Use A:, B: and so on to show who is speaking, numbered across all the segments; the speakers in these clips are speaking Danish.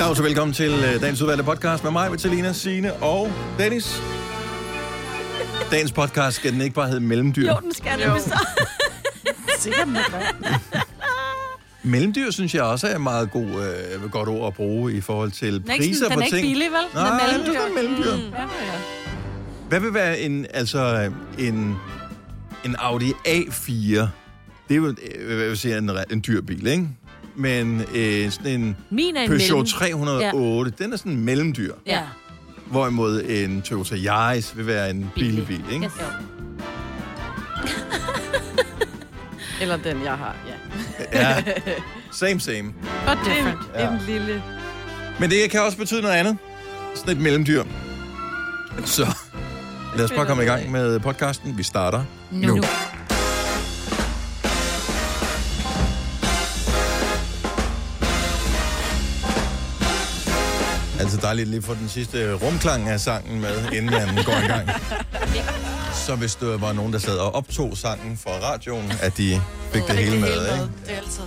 A: Dag, så velkommen til dagens udvalgte podcast med mig, Vitalina, Signe og Dennis. Dagens podcast skal den ikke bare hedde Mellemdyr?
B: Jo, den skal det så.
C: Sikkert med
A: Mellemdyr synes jeg også er et meget godt ord at bruge i forhold til priser på ting.
B: Den er ikke billig, vel?
A: Nej, det er mellemdyr.
B: Ja.
A: Hvad vil være en Audi A4? Det er jo jeg vil sige, en dyr bil, ikke? Men sådan en Peugeot 308, den er sådan en mellemdyr.
B: Ja.
A: Hvorimod en Toyota Yaris vil være en billig bil, ikke?
B: Yes.
C: Eller den, jeg har, ja.
A: Ja, same.
C: But different.
A: Ja.
C: En lille...
A: Men det kan også betyde noget andet. Sådan et mellemdyr. Så lad os bare komme i gang med podcasten. Vi starter nu. Altså dejligt lige at få den sidste rumklang af sangen med, inden man går i gang. Så hvis der var nogen, der sad og optog sangen fra radioen, at de fik det hele med, ikke?
C: Det er altid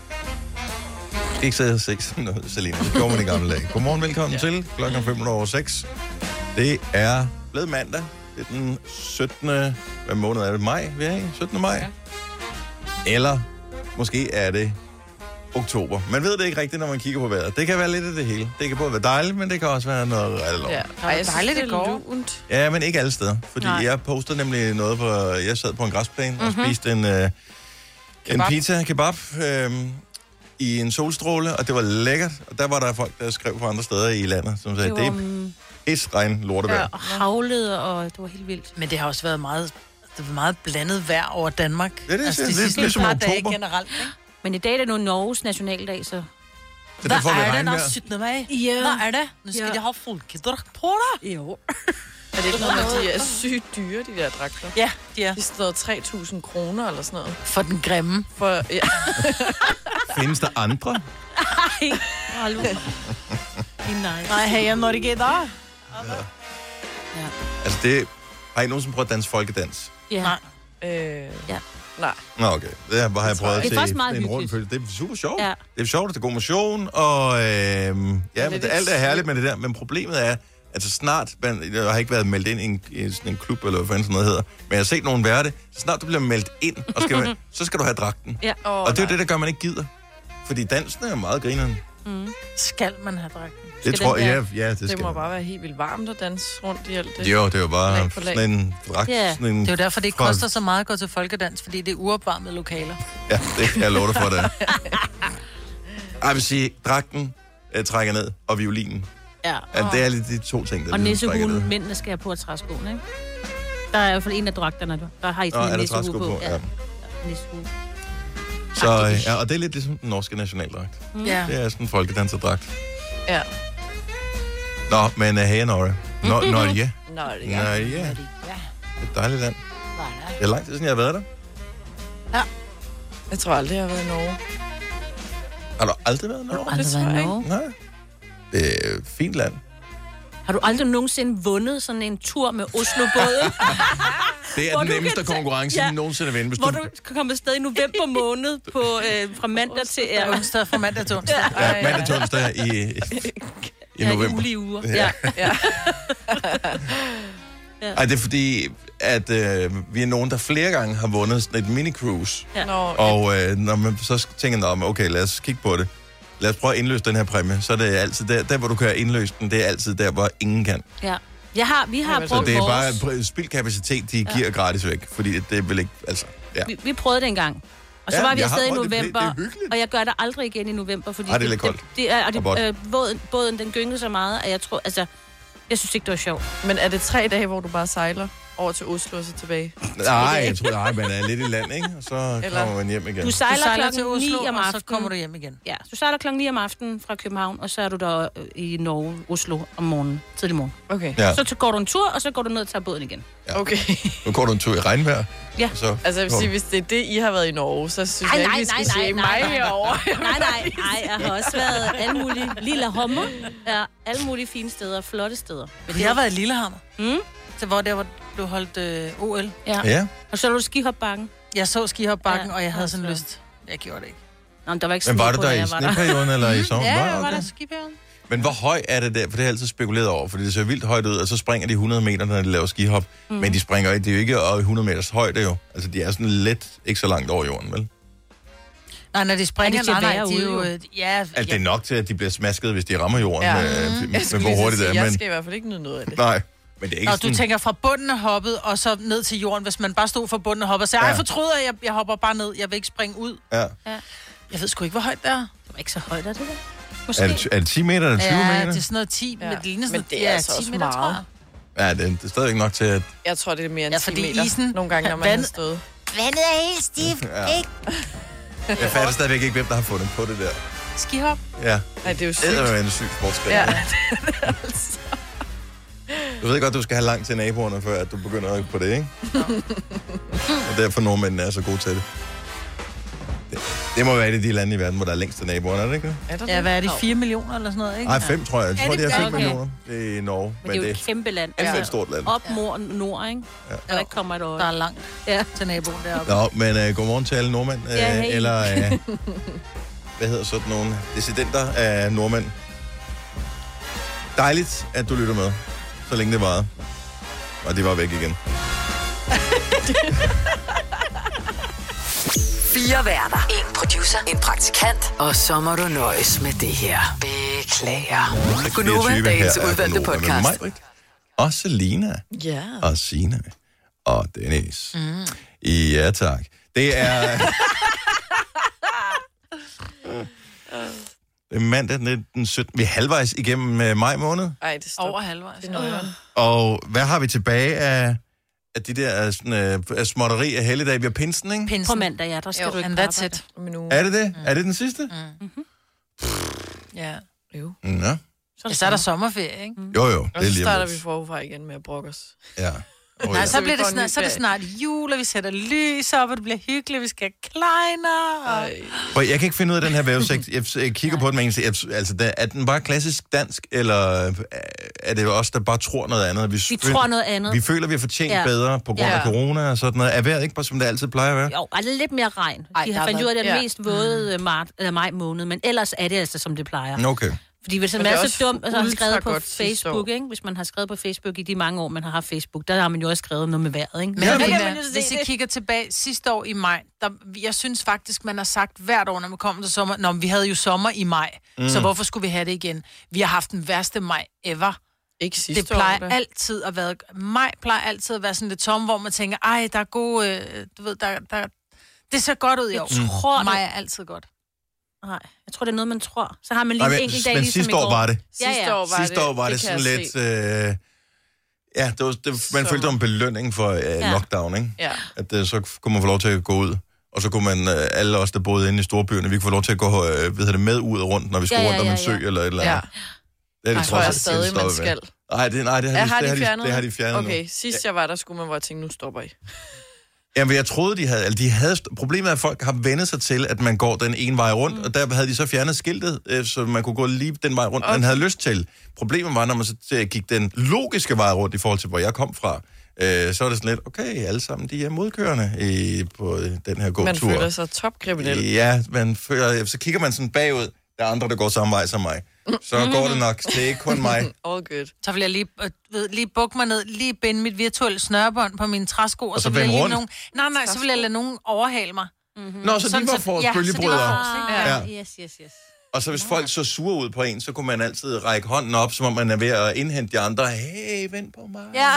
C: rart.
A: Ikke så sex noget, Selina. Det gjorde man i gamle dage. Godmorgen, velkommen til. Klokken 5:05. Det er blevet mandag. Det er den 17. Hvad måned er det? Maj, vi er i? 17. maj? Ja. Eller måske er det oktober. Man ved det ikke rigtigt, når man kigger på vejret. Det kan være lidt af det hele. Det kan både være dejligt, men det kan også være noget alvor.
C: Ja, jeg synes, dejligt det går.
A: Ja, men ikke alle steder. Fordi jeg postede nemlig noget på... Jeg sad på en græsplæne og spiste en pizza kebab i en solstråle, og det var lækkert. Og der var der folk, der skrev fra andre steder i landet, som sagde, det er pisregn lortevejr.
B: Ja, og havlede, og det var helt vildt.
D: Men det har også været meget blandet vejr over Danmark.
A: Ja, det er
D: altså,
A: det er ligesom
D: par
A: oktober.
D: dage generelt, ikke?
B: Men i dag er det nu Norges nationaldag, så...
A: Så der får vi
D: Hvad er det,
A: regnvejr.
D: der 17. maj?
B: Ja.
D: Hvad er det? Nu skal de have folkedragt på dig.
B: Jo.
C: Er det ikke noget med, de er sygt dyre, de der dragter?
D: Ja, de er.
C: De står 3.000 kroner eller sådan noget.
D: For den grimme.
C: For, ja.
A: Findes der andre?
B: Ej, hallo. Det er nice.
D: Nej, hey, når det gælder.
B: Ja.
A: Altså det... Har I nogensinde prøvet at danse folkedans?
B: Ja.
D: Nej.
C: Nej.
A: Nå, okay. Det har jeg prøvet at
B: Det er
A: se
B: faktisk meget
A: en
B: hyggeligt.
A: rundfølge. Det er super sjovt.
B: Ja.
A: Det er sjovt, det er god motion, og ja, men alt er herligt med det der. Men problemet er, at så snart, jeg har ikke været meldt ind i sådan en klub, eller hvad fanden sådan noget hedder, men jeg har set nogen være det, så snart du bliver meldt ind, og så skal du have dragten.
B: Ja.
A: Og det er jo det, der gør, man ikke gider. Fordi dansen er jo meget grineren.
D: Skal man have dragten?
A: Det tror jeg, ja, det skal
C: Det må
A: man.
C: bare være helt vildt varmt at danse rundt i alt det.
A: Jo, det er jo bare
C: Lag på lag.
A: sådan en dragt.
B: Ja.
A: Sådan en
D: Det er jo derfor, det ikke koster så meget at gå til folkedans, fordi det er uopvarmede lokaler.
A: Ja, det kan jeg love dig for det. Jeg vil sige, dragten trækker ned, og violinen.
B: Ja.
A: Ja, det er lidt de to ting, der
B: Og
A: ligesom trækker ned.
B: nissehuen, mændene skal have på træskoene, ikke? Der er i hvert fald en af dragterne, der har I sådan
A: er
B: en
A: der
B: nissehue
A: træsko på? Ja.
B: Nissehue.
A: Så, ja, og det er lidt ligesom den norske nationaldragt.
D: Ja.
A: Det er sådan en folkedanserdragt.
C: Ja.
A: Nå, men hey, Norge. Norge.
C: Nå, det
A: Ja. Det er et dejligt land. Det er lang tid siden, jeg har været der.
C: Jeg tror aldrig, jeg har været i Norge.
A: Har du aldrig været i Norge?
B: Aldrig
C: tror
B: været i
C: jeg
B: Norge.
A: Nej. Det er et fint land.
B: Har du aldrig nogensinde vundet sådan en tur med Oslo-båden?
A: Det er
B: Hvor
A: den
B: du
A: nemmeste
B: kan tage-
A: konkurrence,
B: Ja.
A: nogensinde at vinde. Hvis
B: Hvor
A: du...
B: du kan komme afsted i november måned på, fra mandag til...
D: Onsdag fra mandag til onsdag.
A: Ja, mandag til onsdag i november.
B: ulige uger.
A: Ja.
B: Ja.
A: Ej, det er fordi, at vi er nogen, der flere gange har vundet sådan et mini-cruise.
B: Ja.
C: Nå,
A: Og når man så tænker, okay, lad os kigge på det. Lad os prøve at indløse den her præmie. Så er det altid der hvor du kan indløse den, det er altid der, hvor ingen kan.
B: Ja. Vi har
C: Så
A: Så
B: brugt
A: det er
B: vores...
A: bare spildkapacitet, de giver gratis væk. Fordi det er vel ikke, altså, ja.
B: Vi prøvede det engang. Og så
A: Ja,
B: var vi
A: jeg har
B: afsted i
A: prøvet det.
B: november,
A: Det er hyggeligt.
B: og jeg gør det aldrig igen i november, fordi
A: Ej, det er lidt koldt.
B: det er,
A: Og vådt.
B: båden den gyngede så meget, at jeg tror, altså, jeg synes ikke, det var sjovt.
C: Men er det 3 dage, hvor du bare sejler over til Oslo og så tilbage?
A: Nej, jeg tror, man er lidt i land, ikke? Og så kommer man hjem igen.
B: Du
D: Du
B: sejler
D: sejler til
B: klokken 9
D: Oslo,
B: om
D: og så
B: aftenen.
D: kommer du hjem igen.
B: Ja, du sejler klokken 9 om aftenen fra København, og så er du der i Norge, Oslo om morgenen, tidlig morgen.
C: Okay.
A: Ja.
B: Så går du en tur, og så går du ned og tager båden igen.
C: Okay.
A: Nu går du en tur i regnvejr.
B: Ja.
A: Og så,
C: Altså, jeg vil sige, hvis det er det, I har været i Norge, så synes jeg ikke, vi skal se mig
B: nej.
C: herovre.
B: Nej, jeg har også været alle mulige lille hommer. Ja, alle mulige fine steder, flotte steder.
D: Men jeg har været i Lillehammer.
B: Mm?
D: Så hvor du holdt OL.
B: Ja.
A: Ja.
B: Og så er du skihopbakken.
D: Jeg så skihopbakken,
B: Ja,
D: og jeg havde sådan
B: altså.
D: lyst. Jeg gjorde det ikke.
B: Nå, men der var ikke
A: Men var
B: sne
A: du
B: på,
A: der
B: da
A: i
B: jeg var der.
A: sneperioden eller i sommer?
D: Ja,
A: Var
D: jeg var
A: okay.
D: der i skiperioden.
A: Men hvor høj er det der? For det har jeg altid spekuleret over, fordi det ser vildt højt ud, og så springer de 100 meter, når de laver skihop. Men de springer ikke, det er jo ikke 100 meters højde jo. Altså, de er sådan lidt, ikke så langt over jorden, vel?
D: Nej, når de springer, de er jo...
A: Altså, det er nok til, at de bliver smasket, hvis de rammer jorden med hvor hurtigt det er.
C: Jeg skal i hvert fald ikke nyde noget af det.
A: Nej, men det er ikke sådan...
D: du tænker fra bunden af hoppet, og så ned til jorden, hvis man bare stod fra bunden af hoppet og sagde, jeg fortryder, jeg hopper bare ned, jeg vil ikke springe ud.
A: Ja.
D: Jeg ved sgu ikke, hvor højt det er.
B: Det var ikke så højt, er det der?
A: Er det 10 meter eller 20 meter?
D: Ja, det er sådan noget 10, men det ligner sådan
C: det er altså
D: 10
C: også
D: meter, tror jeg.
A: Ja, det er stadigvæk nok til, at...
C: Jeg tror, det er mere end 10
D: fordi
C: meter.
D: isen,
C: nogle gange, når man har stået.
B: Vandet er helt stift, ikke?
A: Jeg fatter stadigvæk ikke, hvem der har fundet på det der.
D: Skihop?
A: Ja.
C: Nej, det er jo sygt.
A: Det er jo en syg sportsgren.
C: Ja,
A: Du ved godt, du skal have langt til naboerne, før at du begynder på det, ikke? Og derfor nordmændene er så gode til det. Det må være de lande i verden, hvor der er længst til naboerne, er det ikke det?
D: Ja, hvad er det? 4 millioner eller sådan noget, ikke?
A: Nej, 5 tror jeg. Jeg tror, de er 5 millioner. Det er i Norge.
B: Men det er jo et kæmpe land.
A: Det er et stort land.
B: Op nord, ikke?
A: Ja.
B: Der ikke kommer et øje.
D: Der er langt til naboen deroppe.
A: Nå, men godmorgen til alle nordmænd.
B: Hey.
A: Eller, hvad hedder sådan nogle dissidenter af nordmænd. Dejligt, at du lytter med, så længe det varede. Og det var væk igen.
E: 4 værter. 1 producer. En praktikant. Og så må du nøjes med det her. Beklager. Gunova, dagens udvalgte podcast.
A: Og Selina.
C: Ja.
A: Og Signe. Og Dennis. Ja, tak. Det er... Det er mandag den 17. Vi er halvvejs igennem maj måned.
C: Ej, det står
D: over halvvejs.
A: Og hvad har vi tilbage af de der sådan, småtteri af helligdag? Vi har pinsen, ikke?
B: Pinsen. På mandag, ja, der skal du ikke
D: and that's it.
A: Er det det? Er det den sidste?
D: Ja.
C: Jo.
A: Ja.
D: Så er der sommerferie, ikke?
A: Jo, det
C: Og
A: er
C: så
A: lige
C: starter vi forfra igen med at brokke os.
A: Ja.
D: Nej, så bliver det snart, så er det snart jul, og vi sætter lys op, og det bliver hyggeligt, vi skal have kleiner.
A: For jeg kan ikke finde ud af den her vævesigt. Jeg kigger på den med en altså, er den bare klassisk dansk, eller er det os, der bare tror noget andet?
B: Vi tror noget andet.
A: Vi føler, vi har fortjent bedre på grund af corona og sådan noget. Er vejret ikke bare, som det altid plejer at være?
B: Jo, altså lidt mere regn. De har fundet ud af, det mest våde maj måned, men ellers er det altså, som det plejer.
A: Okay.
B: Fordi hvis man er så dum, og har skrevet på Facebook, ikke? Hvis man har skrevet på Facebook i de mange år, man har haft Facebook, der har man jo også skrevet noget med vejret, ikke?
D: Men hvis I kigger tilbage sidste år i maj, jeg synes faktisk, man har sagt hvert år, når man kommer til sommer, når vi havde jo sommer i maj, så hvorfor skulle vi have det igen? Vi har haft den værste maj ever.
C: Ikke sidste år.
D: Det plejer altid at være... Maj plejer altid at være sådan lidt tom, hvor man tænker, ej, der er gode... du ved, det ser godt ud i år. Jeg tror, maj er altid godt.
B: Nej, jeg tror, det er noget, man tror. Så har man lige en enkelt dag,
A: men
B: ligesom
A: sidste år var det.
C: Sidste år var det
A: sådan lidt... man følte det en belønning for lockdown, ikke?
C: Ja.
A: At så kunne man få lov til at gå ud. Og så kunne man, alle os, der boede inde i storbyerne, vi kunne få lov til at gå med ud og rundt, når vi skulle rundt om en sø eller et eller andet.
C: Ja. Det tror jeg stadig, man skal.
A: Nej, det har de fjernet
C: okay, sidst jeg var der, skulle man bare tænke, nu stopper I.
A: Jamen, jeg troede, de havde... Problemet er, at folk har vendt sig til, at man går den ene vej rundt, og der havde de så fjernet skiltet, så man kunne gå lige den vej rundt, man havde lyst til. Problemet var, når man så gik den logiske vej rundt i forhold til, hvor jeg kom fra, så var det sådan lidt, okay, alle sammen, de er modkørende på den her gåtur.
C: Man føler sig topkriminel.
A: Ja, så kigger man sådan bagud, der er andre, der går samme vej som mig. Så går det nok. Det er ikke kun mig.
C: All good.
D: Så vil jeg lige bukke mig ned, lige binde mit virtuelle snørebånd på mine træsko, og så vil jeg
A: rundt?
D: så vil jeg lade nogen overhale mig.
A: Nå, så de var for bølgebrydere.
B: Yes.
A: Og så hvis folk så sure ud på en, så kunne man altid række hånden op, som om man er ved at indhente de andre. Hey, vent på mig.
D: Ja.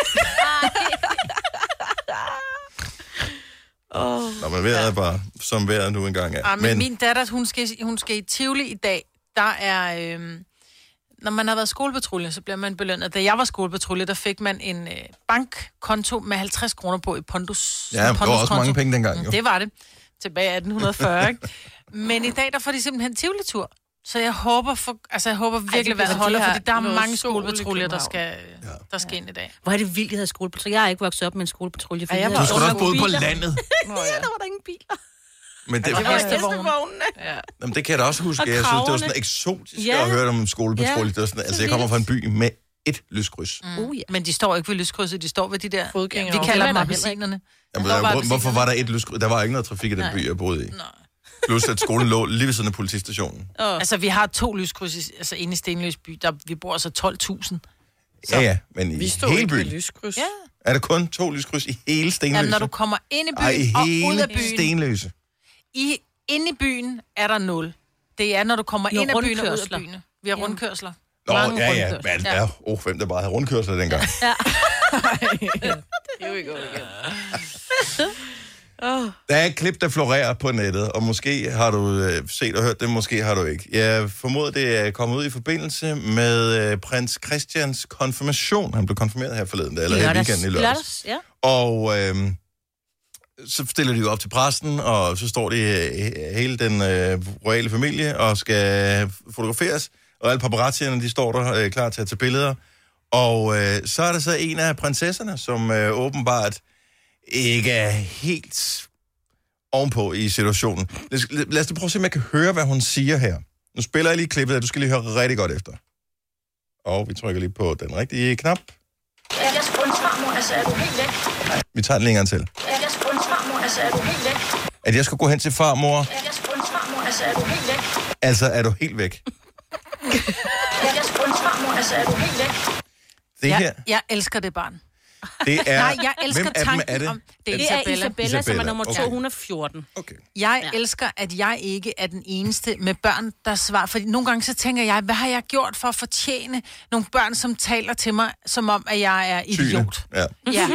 A: Nå, men vejret er bare, som vejret nu engang er.
D: Ja, men min datter, hun skal i Tivoli i dag. Der er... når man har været skolepatrulje, så bliver man belønnet. Da jeg var skolepatrulje, der fik man en bankkonto med 50 kroner på i Pondus.
A: Ja, det var også mange penge dengang. Jo.
D: Det var det. Tilbage i 1840, ikke? Men i dag, der får de simpelthen Tivoli-tur. Så jeg håber virkelig, at det holder, fordi der er mange skolepatruljer, der skal ind i dag.
B: Hvor er det vildt, at have skolepatrulje. Jeg har ikke vokset op med en skolepatrulje.
A: Du skulle også boet på landet.
B: Ja, der var der ingen biler.
A: Men det var
B: hestevognene.
A: Jamen, det kan jeg da også huske. Jeg synes, det var sådan eksotisk at høre om en skolepatrulje. Det var sådan, altså, jeg kommer fra en by med et lyskryds.
D: Men de står ikke ved lyskrydset, de står ved de der
C: fodgængere.
D: Vi kalder dem appelsinerne.
A: Hvorfor var der et lyskryds? Der var ikke noget trafik i den by, jeg boede i. Plus at skolen lå lige ved siden af politistationen.
D: Altså, vi har 2 lyskryds inde i Stenløs by. Vi bor altså 12.000.
A: Ja, men i hele byen.
C: Lyskryds.
D: Ja.
A: Er der kun 2 lyskryds i hele Stenløse?
D: Jamen, når du kommer ind i byen og ud af byen...
A: Stenløse.
D: Inde i byen er der 0. Det er, når du kommer ind af byen og ud af byen. Vi har rundkørsler.
A: Nå, ja. Men hvem der bare havde rundkørsler dengang?
B: Ja.
C: Here we go again.
A: Der er et klip, der florerer på nettet, og måske har du set og hørt det, måske har du ikke. Jeg formoder, det er kommet ud i forbindelse med prins Christians konfirmation. Han blev konfirmeret her forleden, eller her weekenden i lørdags.
B: Ja.
A: Og så stiller de jo op til præsten, og så står de hele den royale familie og skal fotograferes, og alle paparazzierne, de står der klar til at tage billeder. Og så er der så en af prinsesserne, som åbenbart ikke er helt ovenpå i situationen. Lad os prøve at se, om jeg kan høre, hvad hun siger her. Nu spiller jeg lige klippet, og du skal lige høre rigtig godt efter. Og vi trykker lige på den rigtige knap.
F: Jeg spurgte farmor, altså er du helt væk?
A: Nej, vi tager den længere til.
F: Jeg spurgte farmor, altså er du helt væk?
A: At jeg skulle gå hen til farmor.
F: Jeg spurgte farmor, altså er du helt væk?
A: Altså, er du helt væk?
F: Jeg spurgte farmor, altså er du helt væk?
A: Det her,
D: Jeg elsker det barn.
A: det er...
D: Nej, jeg elsker
A: hvem af dem
D: tanken
A: er det?
D: om... Det er
B: Det er
D: Isabella.
B: Isabella, som er
A: Isabella,
B: nummer
A: okay.
B: 214.
A: Okay.
D: Jeg elsker, at jeg ikke er den eneste med børn, der svarer. Fordi nogle gange så tænker jeg, hvad har jeg gjort for at fortjene nogle børn, som taler til mig, som om, at jeg er idiot?
A: Tyne. Ja.
D: Ja,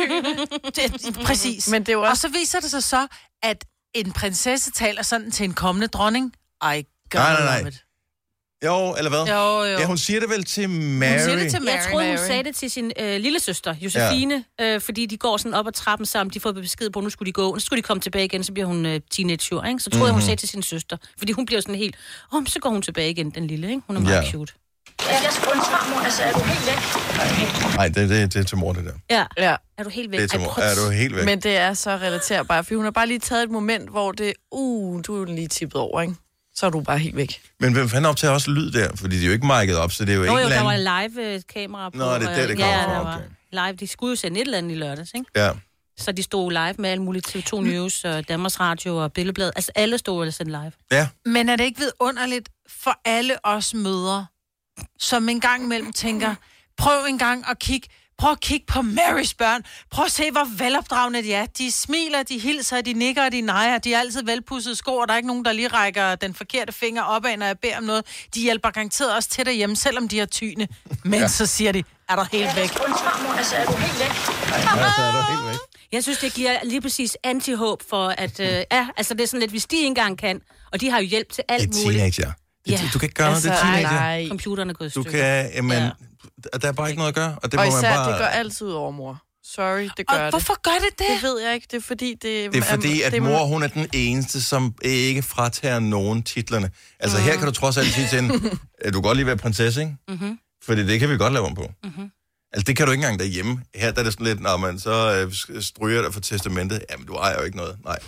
D: præcis.
C: Men det er jo
D: Og
C: også...
D: så viser det sig så, at en prinsesse taler sådan til en kommende dronning. I
A: Nej.
D: love it.
A: Jo, eller hvad?
D: Jo.
A: Ja, hun siger det vel til Mary.
D: Hun siger det til Mary.
B: Jeg troede, hun sagde det til sin lille søster, Josefine, fordi de går sådan op ad trappen sammen. De får besked på, nu skulle de gå. Nu skulle de komme tilbage igen, så bliver hun teenager, ikke? Så troede jeg, hun sagde til sin søster. Fordi hun bliver sådan helt, så går hun tilbage igen, den lille, ikke? Hun er meget cute.
F: Jeg spurgte farmor, altså er du helt væk?
A: Nej, det er til mor, det der.
B: Ja. Er du helt væk?
A: Det er til mor. Er du helt væk?
C: Men det er så relaterbart, for hun har bare lige taget et moment, hvor det, du er lige tippet over, ikke? Så er du bare helt væk.
A: Men hvem fanden optager også lyd der? Fordi de er jo ikke mic'et op, så det er jo ikke
B: Jo,
A: en eller
B: der
A: anden...
B: var live-kamera på.
A: Nå, det er det kommer fra,
B: der
A: okay.
B: var live. De skulle jo sende et eller andet i lørdags, ikke?
A: Ja.
B: Så de stod live med alle mulige TV2 News og Danmarks Radio og Billedbladet. Altså alle stod og sendte live.
A: Ja.
D: Men er det ikke vidunderligt for alle os mødre, som en gang imellem tænker, prøv at kigge på Marys børn. Prøv at se, hvor velopdragende de er. De smiler, de hilser, de nikker og de nejer. De er altid velpudsede sko, og der er ikke nogen, der lige rækker den forkerte finger opad, når jeg beder om noget. De hjælper garanteret også til derhjemme, selvom de har tyne. Men så siger de, er der helt væk.
F: Jeg spurgte farmor, altså er du helt væk?
A: Altså, er du helt væk?
B: Jeg synes, det giver lige præcis antihåb for, at... altså det er sådan lidt, hvis de ikke engang kan, og de har jo hjælp til alt
A: Det er
B: muligt.
A: teenager.
B: Ja.
A: Du kan ikke gøre noget, det er teenager.
C: Nej.
B: Computerne er gået i
A: Du
B: stykker.
A: kan... Jamen, der er bare ikke noget at gøre. Og det
C: Og
A: må man
C: især,
A: bare...
C: det gør altid ud over mor. Sorry, det gør
D: Og
C: det.
D: hvorfor gør det det?
C: Det ved jeg ikke. Det er fordi,
A: Det er fordi, at mor, hun er den eneste, som ikke fratager nogen titlerne. Altså, her kan du trods alt sige til hende, du kan godt lige være prinsesse, ikke?
B: Mm-hmm.
A: Fordi det kan vi godt lave om på.
B: Mm-hmm.
A: Altså, det kan du ikke engang derhjemme. Her der er det sådan lidt, når man så stryger dig for testamentet. Jamen, du ejer jo ikke noget. Nej.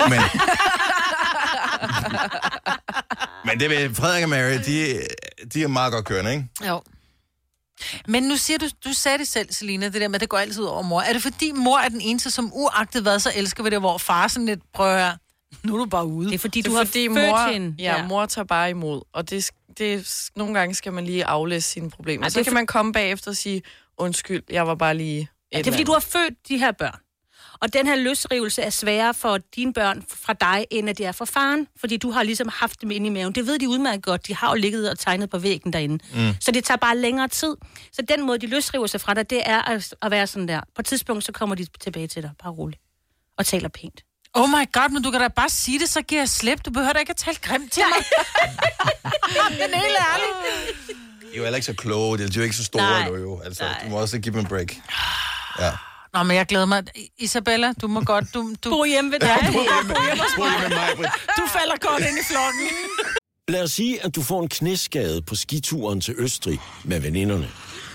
A: Men det ved Frederik og Mary, de er meget godt kørende, ikke?
D: Jo. Men nu siger du sagde det selv, Selina, det der med, at det går altid over mor. Er det fordi mor er den eneste, som uagtet hvad, så elsker vi det, hvor far sådan lidt prøver, nu er du bare ude.
B: Det er fordi,
C: Det
B: du
C: er
B: har
C: fordi
B: født
C: mor,
B: hende.
C: ja, mor tager bare imod. Og nogle gange skal man lige aflæse sine problemer.
B: Ej,
C: Så kan man komme bagefter og sige, undskyld, jeg var bare lige...
B: Det er fordi, du har født de her børn. Og den her løsrivelse er sværere for dine børn fra dig, end at det er for faren. Fordi du har ligesom haft dem inde i maven. Det ved de udmærket godt. De har jo ligget og tegnet på væggen derinde. Så det tager bare længere tid. Så den måde, de løsriver sig fra dig, det er at være sådan der. På et tidspunkt, så kommer de tilbage til dig. Bare roligt. Og taler pænt.
D: Oh my god, men du kan da bare sige det, så giver jeg slip. Du behøver da ikke at tale grimt til mig. Men helt ærligt.
A: De er jo heller ikke så kloge. De er jo ikke så store nu, jo. Altså, du må også give dem en break. Ja.
D: Nå, men jeg glæder mig. Isabella, du må godt... Du
B: Bo hjemme ved dig.
D: Du falder godt ind i flokken.
G: Lad os sige, at du får en knæskade på skituren til Østrig med veninderne.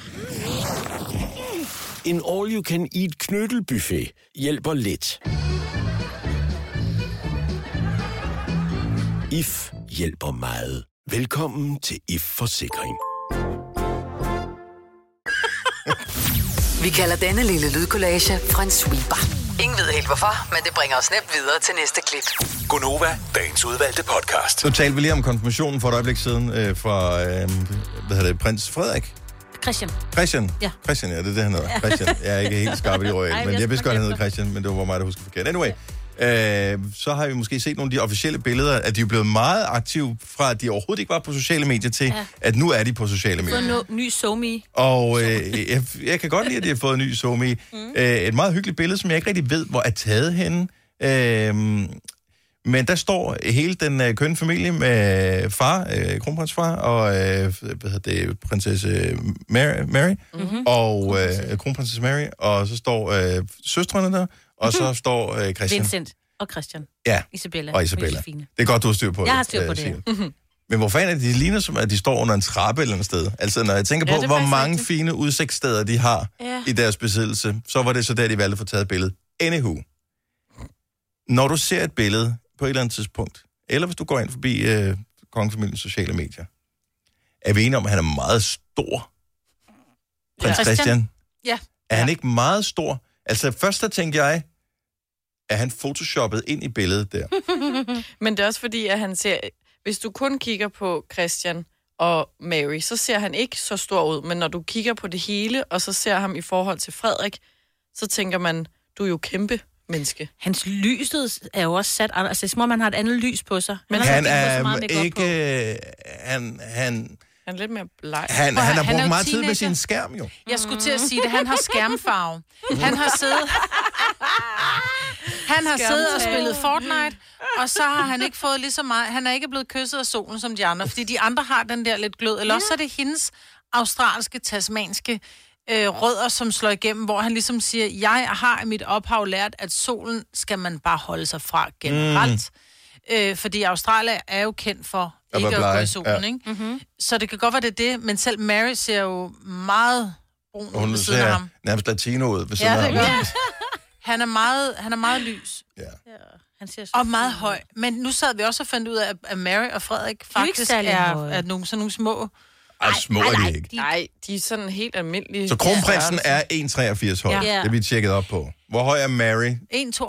G: En all-you-can-eat knyttelbuffet hjælper lidt. IF hjælper meget. Velkommen til IF Forsikring.
E: Vi kalder denne lille lydkollage en sweeper. Ingen ved helt hvorfor, men det bringer os nemt videre til næste klip.
H: Gonova, dagens udvalgte podcast.
A: Nu talte vi lige om konfirmationen for et øjeblik siden fra, prins Frederik. Christian.
B: Ja.
A: Christian, ja, det er det, han hedder. Christian. Jeg er ikke helt skarp i røven, men jeg vidste godt, han hedder Christian, men det var mig, der husker forkert. Anyway, så har vi måske set nogle af de officielle billeder, at de er blevet meget aktive fra, at de overhovedet ikke var på sociale medier til, at nu er de på sociale medier.
B: Så ny SoMe.
A: Og jeg kan godt lide, at de har fået en ny SoMe. Et meget hyggeligt billede, som jeg ikke rigtig ved, hvor er taget henne. Men der står hele den kønne familie med far, kronprinsfar, og prinsesse Mary, og kronprinsesse Mary, og så står søstrene der, og så står Christian.
B: Vincent og Christian.
A: Ja,
B: Isabella.
A: og Isabella. Det er godt, du har styr på det.
B: Jeg har styr på det,
A: Men hvor fanden er de ligner, som at de står under en trappe eller et sted? Altså, når jeg tænker på, hvor mange fine udsigtssteder de har i deres besiddelse, så var det så der, de valgte at få taget billedet. Anywho. Når du ser et billede på et eller andet tidspunkt, eller hvis du går ind forbi kongefamiliens sociale medier, er vi enige om, at han er meget stor? Prins Christian?
D: Ja.
A: Er han ikke meget stor? Altså, først der tænkte jeg, er han photoshoppet ind i billedet der?
C: Men det er også fordi, at han ser... Hvis du kun kigger på Christian og Mary, så ser han ikke så stor ud. Men når du kigger på det hele, og så ser ham i forhold til Frederik, så tænker man, du er jo kæmpe menneske.
B: Hans lyset er jo også sat... Altså, det er som om, man har et andet lys på sig.
A: Men han er ikke...
C: Han er lidt mere bleg.
A: Han har brugt meget tid med sin skærm, jo.
D: Jeg skulle til at sige det. Han har skærmfarve. Han har siddet og spillet Fortnite, og så har han ikke fået lige så meget... Han er ikke blevet kysset af solen som de andre, fordi de andre har den der lidt glød. Eller også er det hendes australske, tasmanske rødder, som slår igennem, hvor han ligesom siger, jeg har i mit ophav lært, at solen skal man bare holde sig fra generelt. Fordi Australien er jo kendt for ikke at gå i solen, ikke? Så det kan godt være, det er det, men selv Mary ser jo meget brun ud ved siden af ham.
A: Nærmest latino ud ved siden af ham.
D: Ja. Han er meget lys.
A: Ja.
B: Han ser
D: og meget høj. Men nu sad vi også og fandt ud af, at Mary og Frederik faktisk er nogle små...
A: Ej, små er de ikke.
C: Nej, de er sådan helt almindelige.
A: Så kronprinsen er 1,83 høj. Ja. Det vi tjekket op på. Hvor høj er Mary?
D: 1,72.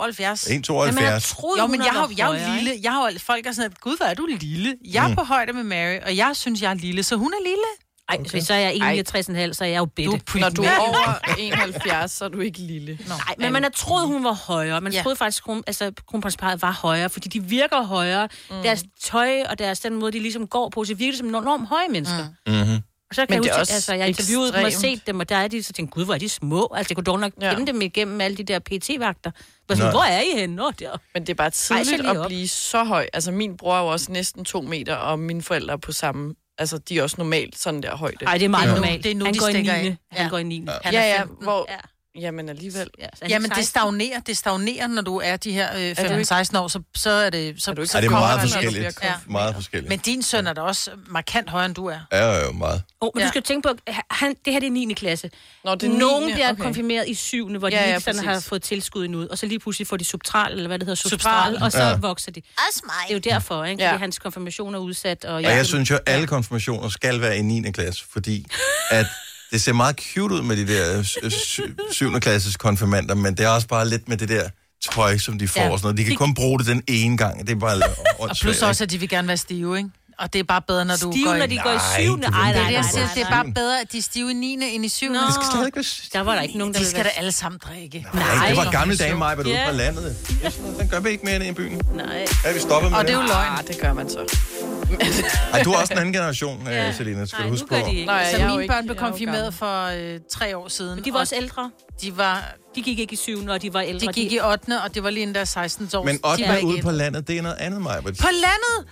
A: 1,72.
D: Jo, men jeg er jo lille. Jeg har jo folk, der er sådan, gud, hvor er du lille? Jeg er på højde med Mary, og jeg synes, jeg er lille, så hun er lille.
B: Ej, okay. Så er jeg 61,5, så er jeg jo bitte.
C: Når du er over 71, så er du ikke lille.
B: Nej, men man har troet, hun var højere. Man troede faktisk, kronprinsparet var højere, fordi de virker højere. Deres tøj og den måde, de ligesom går på, så virker det som enormt høje mennesker. Og så kan jeg huske, jeg interviewede dem og set dem, og der er de, så tænkte gud, hvor er de små. Altså, jeg kunne dog nok kende dem igennem alle de der PT-vagter. Hvor er I henne? Men
C: det er bare tidligt at blive så høj. Altså, min bror er jo også næsten 2 meter, og mine forældre er på samme... Altså, de er også normalt sådan der højde.
B: Nej, det er meget normalt.
D: Det er nu,
B: han
D: de
B: går
D: stikker
B: i 9.
D: af.
B: Han går i 9.
C: Hvor... Jamen alligevel.
D: Jamen, det stagnerer, når du er de her 15-16 år, så er det... Så
A: det er meget forskelligt. Meget forskelligt.
D: Men din søn er da også markant højere, end du er.
A: Ja, jo meget.
B: Men du skal tænke på, det her det er 9. klasse. Nogen bliver konfirmeret i 7. hvor de ikke sådan har fået tilskud endnu, og så lige pludselig får de substral, eller hvad det hedder, substral, og så vokser de. Også mig. Det er jo derfor, ikke? Fordi hans konfirmation er udsat. Og
A: jeg synes jo, alle konfirmationer skal være i 9. klasse, fordi at det ser meget cute ud med de der 7. klasses konfirmander, men det er også bare lidt med det der tøj, som de får og sådan noget. De kan kun bruge det den ene gang. Det er bare
D: og plus også, at de vil gerne være stive, ikke? Og det er bare bedre, når du går i...
B: når de går i 7.
D: Det er bare bedre, at de er stive i 9. end i 7.
A: Det skal slet ikke være...
B: Der var der ikke nogen, der
D: de skal da alle sammen drikke.
A: Nej, det var gamle dage, Maja, var du ude på landet. Den gør vi ikke mere end i byen.
B: Nej.
A: Er vi stoppet med
D: og det er jo løgn.
C: Det gør man så.
A: Ej, du er også en anden generation, Selina, skal du huske på.
D: Så mine børn blev konfirmeret for 3 år siden.
B: Men de var også ældre. De gik ikke i 7. og de var ældre.
D: De gik i 8. og det var lige inden der 16 år.
A: Men 8. ude på landet, det er noget andet, Maja.
D: På landet?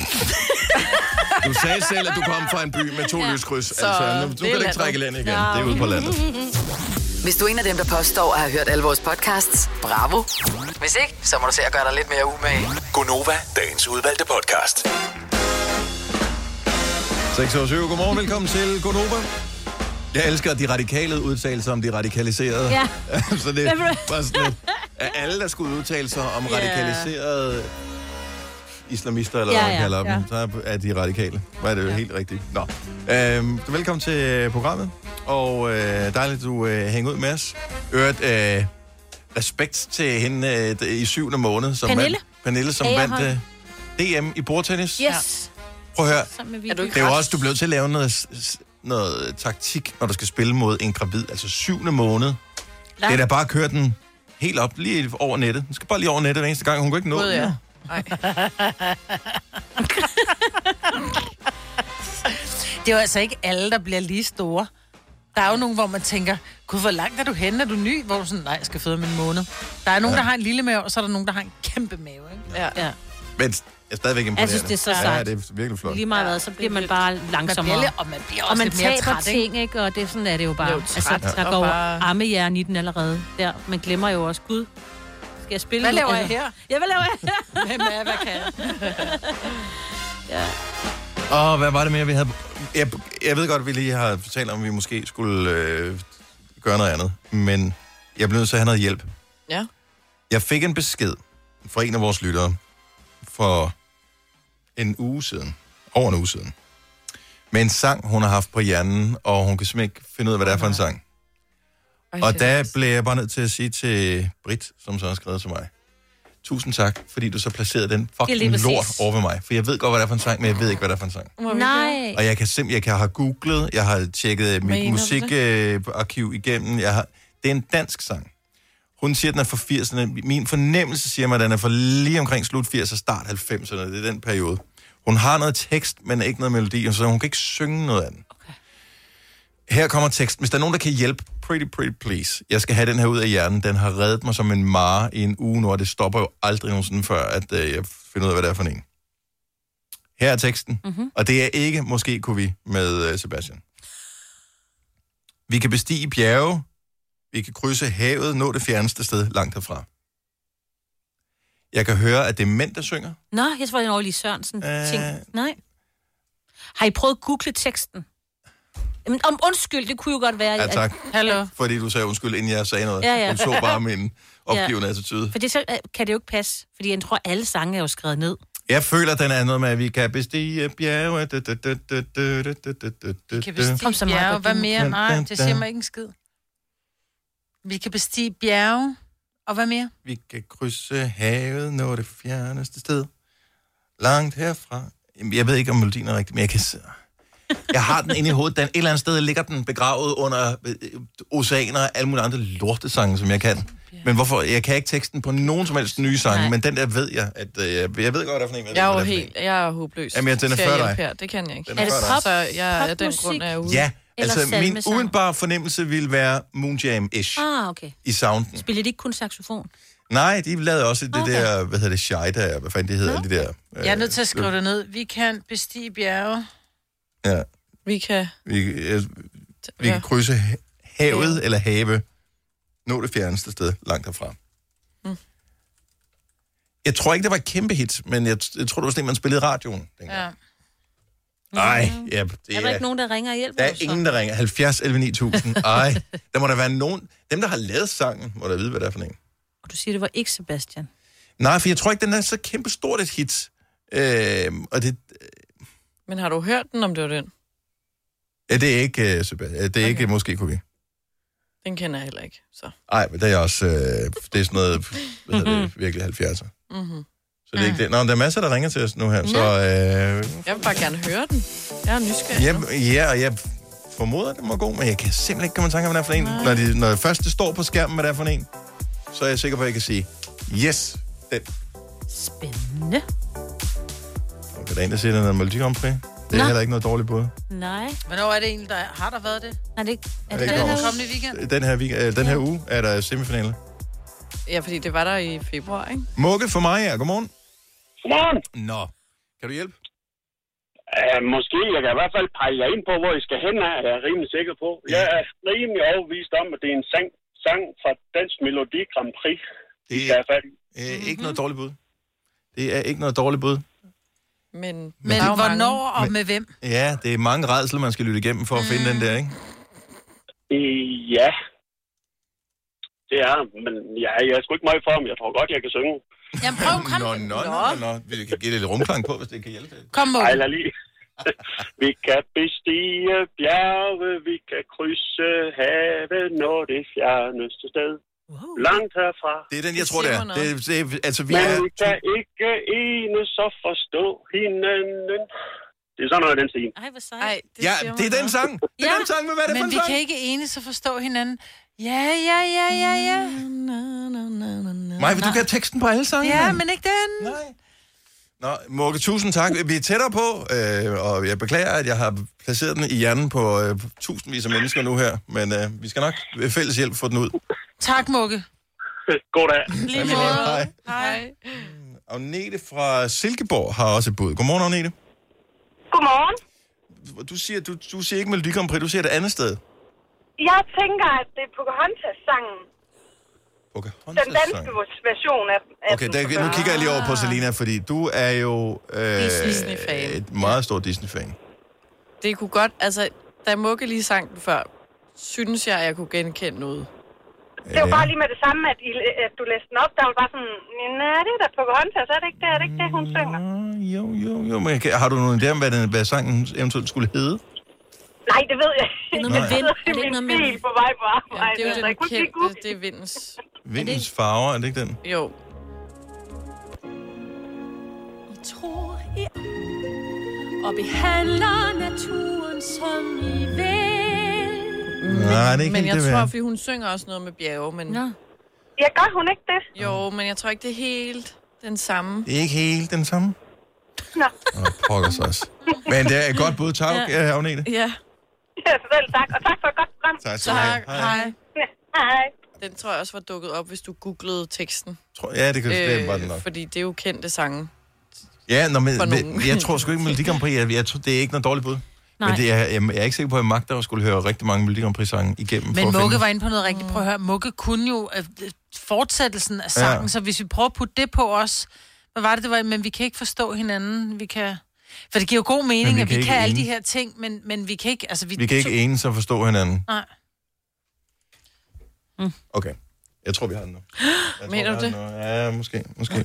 A: Du sagde selv, at du kom fra en by med 2 lyskryds. Så altså, nu kan du ikke trække landet igen. Det er ude på landet.
E: Hvis du er en af dem, der påstår at have hørt alle vores podcasts, bravo. Hvis ikke, så må du se at gøre dig lidt mere umage.
H: Gonova, dagens udvalgte podcast.
A: 6:07. Godmorgen, velkommen til Gonova. Jeg elsker de radikale udtalelser om de radikaliserede.
B: Ja.
A: Så det var sådan lidt, at alle, der skulle udtale sig om radikaliserede islamister, eller hvad man kalder dem, så er de radikale. Hvad er det jo helt rigtigt? Nå. Velkommen til programmet, og dejligt, du hænger ud med os. respekt til hende i 7. måned. Som Pernille, som vandt DM i bordtennis.
B: Yes.
A: Prøv at høre.
C: Det
A: er jo også, du bliver til at lave noget taktik, når du skal spille mod en gravid. Altså 7. måned. Det er da bare at køre den helt op, lige over nettet. Den skal bare lige over nettet hver eneste gang. Hun kan ikke nå den.
C: Ja.
D: Det er jo altså ikke alle, der bliver lige store. Der er jo nogen, hvor man tænker, gud, hvor langt er du henne? Er du ny? Hvor du sådan, nej, jeg skal føde om en måned. Der er nogen, der har en lille mave, og så er der nogen, der har en kæmpe mave, ikke?
C: Ja.
A: Men jeg er stadigvæk imponerende.
B: Jeg synes, det er så sejt.
A: Ja, det er virkelig flot.
B: Lige meget hvad, så bliver man bare langsommere.
D: Man bliver også lidt mere
B: taber
D: træt,
B: ting, ikke? Og det er sådan, er det jo bare. Der går ammejern i den allerede. Der. Man glemmer jo også, gud, skal jeg spille?
D: Hvad laver jeg her?
B: Ja, hvad laver jeg her?
D: Hvad kan jeg?
A: Og hvad var det mere, vi havde? Jeg ved godt, at vi lige har talt om, at vi måske skulle gøre noget andet. Men jeg blev nødt til at have noget hjælp.
C: Ja.
A: Jeg fik en besked fra en af vores lyttere for en uge siden. Over en uge siden. Med en sang, hun har haft på hjernen, og hun kan simpelthen ikke finde ud af, hvad det er for en sang. Og der blev jeg bare nødt til at sige til Britt, som så har skrevet til mig, tusind tak, fordi du så placerede den fucking lort over ved mig. For jeg ved godt, hvad det er for en sang, men jeg ved ikke, hvad det er for en sang.
B: Nej.
A: Og jeg har googlet, jeg har tjekket mit musikarkiv igennem. Det er en dansk sang. Hun siger, at den er fra 80'erne. Min fornemmelse siger mig, at den er fra lige omkring slut 80'erne og start 90'erne. Det er den periode. Hun har noget tekst, men ikke noget melodi, så hun kan ikke synge noget af den. Okay. Her kommer teksten. Hvis der er nogen, der kan hjælpe, pretty please. Jeg skal have den her ud af hjernen. Den har reddet mig som en mare i en uge nu, og det stopper jo aldrig nogensinde før, at jeg finder ud af, hvad det er for en. Her er teksten, og det er ikke måske kunne vi med Sebastian. Vi kan bestige bjerge, vi kan krydse havet, nå det fjerneste sted langt herfra. Jeg kan høre, at det er mænd, der synger.
B: Nå, jeg tror, det er Orli Sørensen ting. Nej. Har I prøvet at google teksten? Jamen, undskyld, det kunne jo godt være...
A: Ja, tak.
B: Hallo.
A: Fordi du sagde undskyld, inden jeg sagde noget.
B: Ja.
A: Hun så bare min opgivende attitude.
B: For det så kan det jo ikke passe, fordi jeg tror, alle sange er jo skrevet ned.
A: Jeg føler, den er noget med, at vi kan bestige bjerge.
D: Vi kan bestige bjerge. Hvad mere? Nej, det siger mig ikke en skid. Vi kan bestige bjerge. Og hvad mere?
A: Vi kan krydse havet, nå det fjerneste sted. Langt herfra. Jeg ved ikke, om melodien er rigtig, men jeg har den inde i hovedet. Et eller andet sted ligger den begravet under oceaner og alle mulige andre lortesange, som jeg kan. Men hvorfor? Jeg kan ikke teksten på nogen som helst nye sange, men den der ved jeg, at jeg ved godt, hvad der er for en.
C: Jeg er håbløs.
A: Jamen, den er før dig.
C: Det kan jeg ikke.
B: Er det pop?
C: Så jeg er den grund, er ude.
A: Ja, altså min umiddelbare fornemmelse ville være Moonjam-ish
B: okay.
A: I sounden.
B: Spiller de ikke kun saxofon?
A: Nej, de lavede også det der, hvad hedder det, Scheida, hvad fanden det hedder, de der.
D: Jeg er nødt til at skrive det ned. Vi kan bestige bjerge.
A: Ja.
C: Vi
A: kan krydse havet eller have. Nå det fjerneste sted langt herfra. Jeg tror ikke, det var et kæmpe hit, men jeg tror, det var sådan, man spillede i radioen.
D: Ja.
A: Ej,
B: er der ikke nogen, der ringer og hjælper?
A: Der er ingen, der ringer. 70 11 9000. Ej, der må der være nogen. Dem, der har lavet sangen, må der vide, hvad det er for en.
B: Og du siger, det var ikke Sebastian.
A: Nej, for jeg tror ikke, den er så kæmpe stort et hit. Og det...
C: Men har du hørt den, om det var den?
A: Ja, det er ikke Sebastian. Det er ikke måske kunne vi.
C: Den kender jeg heller ikke, så.
A: Nej, men det er også... det er sådan noget... Hvad hedder det? Virkelig 70'er. Så det er ikke det. Nå, der er masser, der ringer til os nu her, så...
C: Jeg vil bare gerne høre den. Jeg er nysgerrig.
A: Ja, og jeg formoder, den var god, men jeg kan simpelthen ikke komme i tanke om, hvad det er for en. Når først det står på skærmen, hvad det er for en, så er jeg sikker på, at jeg kan sige, yes, den.
B: Spændende.
A: Og der er en, der siger, den er Melodi Grand Prix. Det er heller ikke noget dårligt bud.
B: Nej.
D: Hvornår er det egentlig, der har der været det?
B: Er det ikke?
D: Er det den kommende weekend?
A: Den her uge er der semifinale.
C: Ja, fordi det var der i februar, ikke?
A: Mugge for mig, ja. Godmorgen.
I: Godmorgen.
A: Nå. Kan du hjælpe?
I: Måske. Jeg kan i hvert fald pege jer ind på, hvor I skal hen af, er jeg rimelig sikker på. Jeg er rimelig overbevist om, at det er en sang fra Dansk Melodi Grand Prix. Det
A: er ikke noget dårligt bud. Det er ikke noget dårligt bud.
C: Men
D: hvornår og med hvem?
A: Ja, det er mange rædsler, man skal lytte igennem for at finde den der, ikke?
I: Ja. Det er, men jeg er sgu ikke meget for, men jeg tror godt, jeg kan synge.
D: Jamen prøv, kom.
A: Nå. Vi kan give det lidt rumklang på, hvis det kan hjælpe.
D: Kom, Mål.
I: Ej, lad lige. Vi kan bestige bjerge, vi kan krydse havet, nå det fjerneste sted. langt herfra.
A: Det er den, jeg tror, det er. Altså, vi
I: Men
A: er...
I: vi kan ikke enes og forstå hinanden. Det er sådan noget, den siger.
B: Ej, hvor sejt.
A: Ja, det er den sang. Det er den sang, men hvad er det for en
D: Men
A: sang?
D: vi kan ikke enes og forstå hinanden. Ja.
A: Maja, vil du kan teksten på alle sange?
D: Ja, men ikke den.
A: Nej. Nå, Mugge, tusind tak. Vi er tættere på, og jeg beklager, at jeg har placeret den i hjernen på tusindvis af mennesker nu her, men vi skal nok ved fælles hjælp få den ud.
D: Tak, Mugge.
I: God dag.
D: Lige måde.
A: Hej.
C: Hej.
A: Agnete fra Silkeborg har også et bud. Godmorgen, Agnete.
J: Godmorgen.
A: Du siger ikke Melodi Grand Prix, du siger det andet sted.
J: Jeg tænker, at det er Pocahontas-sangen. Den danske version af
A: Okay, nu kigger jeg lige over på Selina, fordi du er jo
C: Disney-fan.
A: et meget stort Disney-fan.
C: Det kunne godt, altså, da Mugge lige sang den før, synes jeg, at jeg kunne genkende noget.
J: Det var bare lige med det samme, at du læste den op. Der var bare sådan, nej, det er da Pocahontas, er det ikke det? Er det ikke det, hun synger?
A: Jo, men har du nogen idé om, hvad sangen eventuelt skulle hedde?
J: Nej, det ved jeg.
B: Det er noget med vind.
J: Det er min bil på vej på arbejde.
C: Ja, det er jo den kendte, det er vindens.
A: Vindens farver, er det ikke den?
C: Jo.
K: I tror, I og behandler naturen som I vil.
A: Nej, det er ikke
C: Men
A: helt
C: jeg
A: det,
C: tror,
A: vi
C: fordi hun synger også noget med bjerge, men...
B: Nå.
J: Ja, gør hun ikke det?
C: Jo, men jeg tror ikke, det er helt den samme.
A: Det er ikke helt den samme?
J: Nå.
A: Pokker sig også. Men det er et godt bud. Tak, Agnete.
C: Ja.
J: Ja, selv tak. Og tak for et godt program.
A: Tak skal du have.
C: Hej.
J: Hej.
C: Den tror jeg også var dukket op, hvis du googlede teksten.
A: Ja, det kan det var den nok.
C: Fordi det er jo kendte sange.
A: Ja, men jeg tror sgu ikke, Melodi Grand Prix, jeg tror, det er ikke noget dårligt bud. Nej. Men det er, jeg er ikke sikker på, at jeg magter at skulle høre rigtig mange Melodi Grand Prix-sange igennem.
D: Men Mugge var inde på noget rigtigt. Prøv at høre, Mugge kunne jo fortsættelsen af sangen, så hvis vi prøver at putte det på os, hvad var det var, men vi kan ikke forstå hinanden, vi kan... For det giver jo god mening, at vi kan alle de her ting, men vi kan ikke... Altså,
A: vi kan ikke enes og forstå hinanden.
D: Nej.
A: Okay. Jeg tror, vi har den nu.
C: Mener du det?
A: Ja, måske.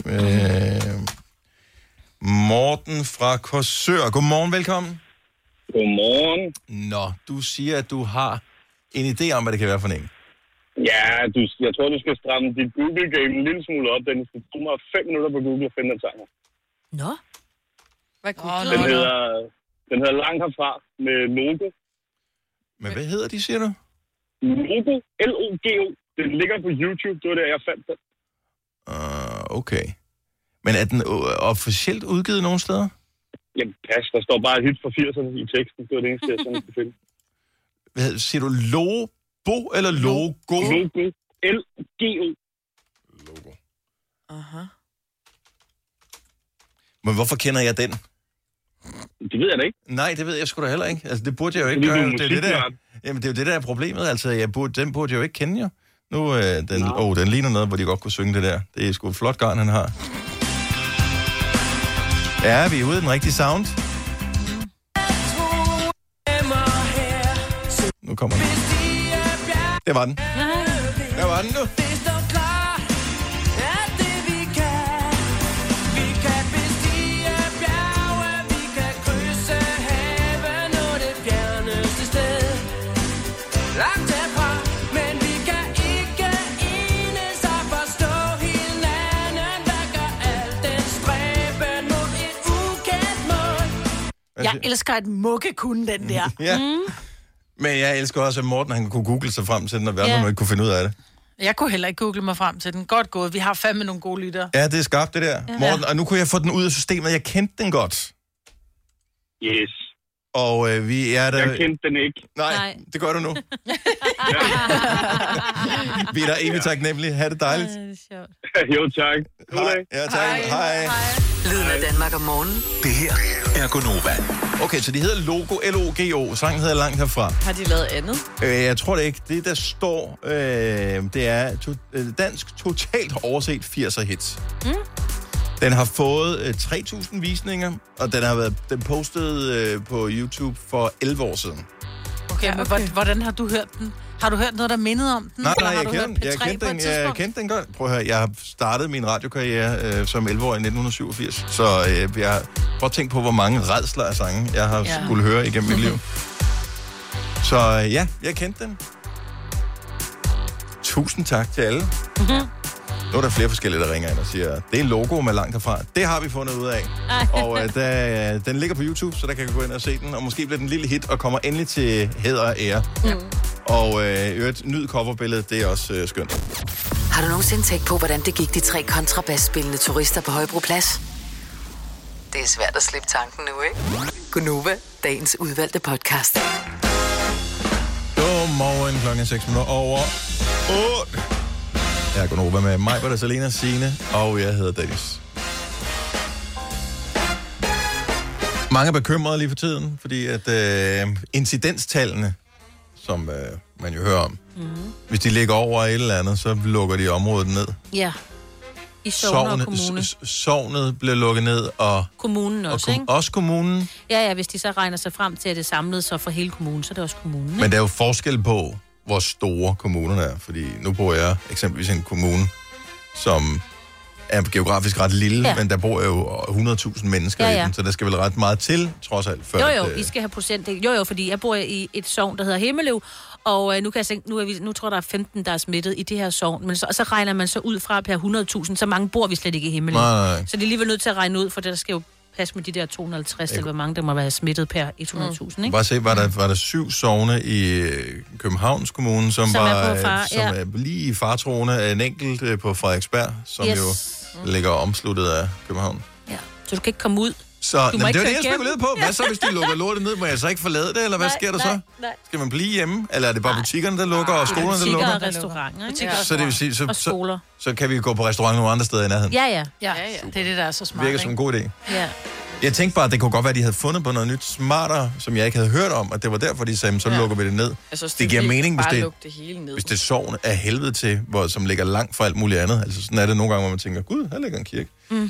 A: Morten fra Korsør. Godmorgen, velkommen.
L: Godmorgen.
A: Nå, du siger, at du har en idé om, hvad det kan være for en.
L: Ja, jeg tror, du skal stramme dit Google-game en lille smule op. Den skal bruge mig 5 minutter på Google at finde den sang.
B: Nå?
C: Hvad
L: Den hedder Langt herfra med Logo.
A: Men hvad hedder de, siger du?
L: Logo. L-O-G-O. Den ligger på YouTube. Det var der, jeg fandt den.
A: Okay. Men er den officielt udgivet nogen steder?
L: Jamen, pas. Der står bare et hit fra 80'erne i teksten. Det var det eneste, jeg sådan kunne finde.
A: Hvad siger du? Logo eller logo?
L: Logo. L-G-O.
A: Logo.
C: Aha.
A: Men hvorfor kender jeg den?
L: Det ved jeg da ikke.
A: Nej, det ved jeg sgu da heller ikke. Altså, det burde jeg jo ikke gøre. Det er det der. Jamen, det er jo det, der er problemet. Altså, den burde jeg jo ikke kende, jo. Nu, den ligner noget, hvor de godt kunne synge det der. Det er sgu et flot garn, han har. Ja, vi er ude i den rigtige sound. Nu kommer den. Det var den. Der var den nu.
D: Jeg elsker, at Mugge kunne den der.
A: Ja. Men jeg elsker også, at Morten han kunne google sig frem til den, og hverken man ikke kunne finde ud af det.
D: Jeg kunne heller ikke google mig frem til den. Godt gået. Vi har fandme nogle gode lyttere.
A: Ja, det er skarpt, det der. Ja. Morten, og nu kunne jeg få den ud af systemet. Jeg kendte den godt.
L: Yes.
A: Og vi er der...
L: Jeg kendte den ikke.
A: Nej, det gør du nu. Vi er der evigt taknemmelige. Ha' det dejligt.
L: Jo, tak.
A: Hej. Ja, tak. Hej.
E: Lyden af Danmark om morgenen.
H: Det her er Gonova.
A: Okay, så de hedder Logo, L-O-G-O. Sangen hedder Langt herfra.
C: Har de lavet andet?
A: Jeg tror det ikke. Det, der står, det er dansk totalt overset 80'er hits. Den har fået 3.000 visninger, og den har været postet på YouTube for 11 år siden.
D: Okay, men hvordan har du hørt den? Har du hørt noget, der mindede om den?
A: Nej, jeg kendte den godt. Prøv at høre, jeg har startet min radiokarriere som 11-årig i 1987, så jeg har prøvet at tænke på, hvor mange rædsler af sange, jeg har skulle høre igennem mit liv. Så ja, jeg kendte den. Tusind tak til alle. Nu er der flere forskellige, der ringer ind og siger, det er logo med langt herfra. Det har vi fundet ud af. Og den ligger på YouTube, så der kan gå ind og se den. Og måske bliver den en lille hit og kommer endelig til hæder og ære. Og et nyt coverbillede, det er også skønt.
E: Har du nogensinde tænkt på, hvordan det gik de 3 kontrabasspillende turister på Højbroplads? Det er svært at slippe tanken nu, ikke? Gunova, dagens udvalgte podcast.
A: Godmorgen, klokken 6 minutter over 8. Jeg er Gunova med mig, Britta, Selena, Signe, og jeg hedder Dennis. Mange er bekymrede lige for tiden, fordi at incidenstallene, som man jo hører om, hvis de ligger over et eller andet, så lukker de området ned.
B: Ja. I Sogn og kommune.
A: Sognet bliver lukket ned, og
B: kommunen også, ikke?
A: Også kommunen.
B: Ja, hvis de så regner sig frem til, at det samlet så for hele kommunen, så er det også kommunen, ikke?
A: Men der er jo forskel på, hvor store kommunerne er. Fordi nu bor jeg eksempelvis i en kommune, som er geografisk ret lille, men der bor jo 100.000 mennesker i den, så der skal vel ret meget til, trods alt. Før
B: Jo, I skal have procentdel. Jo, fordi jeg bor i et sogn, der hedder Himmelev, og nu kan jeg tænke, nu tror jeg, der er 15, der er smittet i det her sogn, men så regner man så ud fra per 100.000, så mange bor vi slet ikke i Himmelev.
A: Nej.
B: Så det er alligevel nødt til at regne ud, for der skal jo passe med de der 250, eller hvor mange der må være smittet per 100.000, ikke?
A: Bare se, var der 7 sogne i Københavns Kommune, som er lige i fartroende, en enkelt på Frederiksberg, som jo ligger omsluttet af København.
B: Ja, så du kan ikke komme ud.
A: Så det var det, jeg spekulerede på. Hvad så, hvis de lukker lortet ned? Må jeg så ikke forlade det, eller hvad sker der så?
B: Nej.
A: Skal man blive hjemme? Eller er det bare butikkerne, der lukker, og skolerne, der lukker?
B: Butikker og restauranter, ikke?
A: Så det vil sige,
B: og skoler.
A: Så kan vi gå på restaurant nogle andre steder i nærheden?
B: Ja.
D: Det er det, der er så smart,
A: virker som en god idé.
B: Ja.
A: Jeg tænkte bare, at det kunne godt være, at de havde fundet på noget nyt smartere, som jeg ikke havde hørt om, og det var derfor, de sagde, så lukker vi det ned. Det giver mening, hvis det sovn af helvede til, som ligger langt fra alt muligt andet. Altså sådan er det nogle gange, hvor man tænker, gud, her ligger en kirke.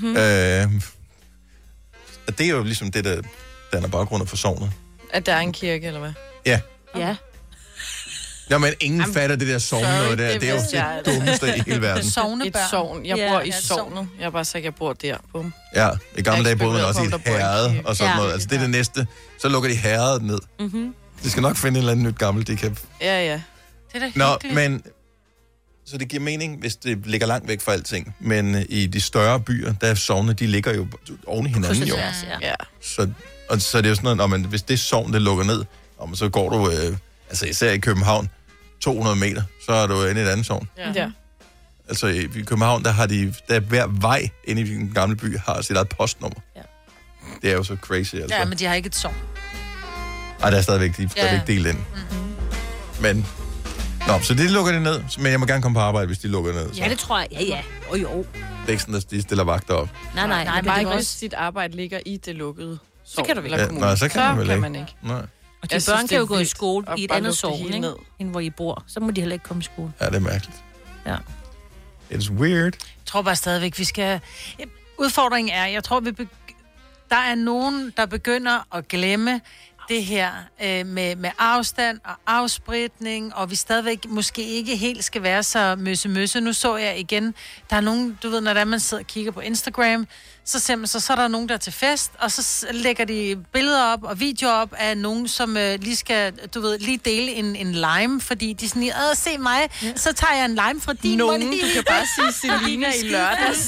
A: Og det er jo ligesom det, der danner baggrunden for sovnet.
C: At der er en kirke, eller hvad?
A: Ja.
B: Ja.
A: Ja, men ingen fatter det der sovn noget der. Det er jo det dummeste i hele verden.
C: Et sovn. Jeg bor i sovnet. Jeg er bare så ikke, jeg bor der. Bum.
A: Ja, i gamle dage boede man også i et herred og sådan noget. Altså det er det næste. Så lukker de herredet ned. De skal nok finde en eller anden nyt gammel, de kan...
C: Ja.
D: Det er da hyggeligt.
A: men... Så det giver mening, hvis det ligger langt væk fra alting. Men i de større byer, der er sovne, de ligger jo oven i hinanden jo.
C: Ja.
A: Så det er jo sådan noget, hvis det sovn, det lukker ned, så går du, altså især i København, 200 meter, så er du inde i et andet sovn.
C: Ja.
A: Altså i København, der er hver vej inde i den gamle by, har sit eget postnummer. Ja. Det er jo så crazy, altså.
D: Ja, men de har ikke et sovn.
A: Ej, der er stadigvæk delt ind. Men... så det lukker det ned, men jeg må gerne komme på arbejde, hvis de lukker ned. Så.
B: Ja, det tror jeg. Ja. Jo.
A: Det er ikke sådan, at de stiller vagter op.
C: Nej, bare ikke, hvis dit arbejde ligger i det lukkede sovn.
B: Så kan du vel
C: ikke.
A: Nej, så kan man
C: ikke.
A: Nej.
B: Og de børn kan jo gå i skole i et andet sovn, end hvor I bor. Så må de heller ikke komme i skole.
A: Ja, det er mærkeligt.
B: Ja.
A: It's weird.
D: Jeg tror bare stadigvæk, vi skal... Udfordringen er, jeg tror, der er nogen, der begynder at glemme det her med afstand og afspritning, og vi stadigvæk måske ikke helt skal være så møsse. Nu så jeg igen, der er nogen, du ved, når man sidder og kigger på Instagram, så er der nogen, der er til fest, og så lægger de billeder op og videoer op af nogen, som lige skal, du ved, lige dele en lime, fordi de sådan lige, se mig, så tager jeg en lime fra din mund.
C: Du kan bare sige Selina i lørdags.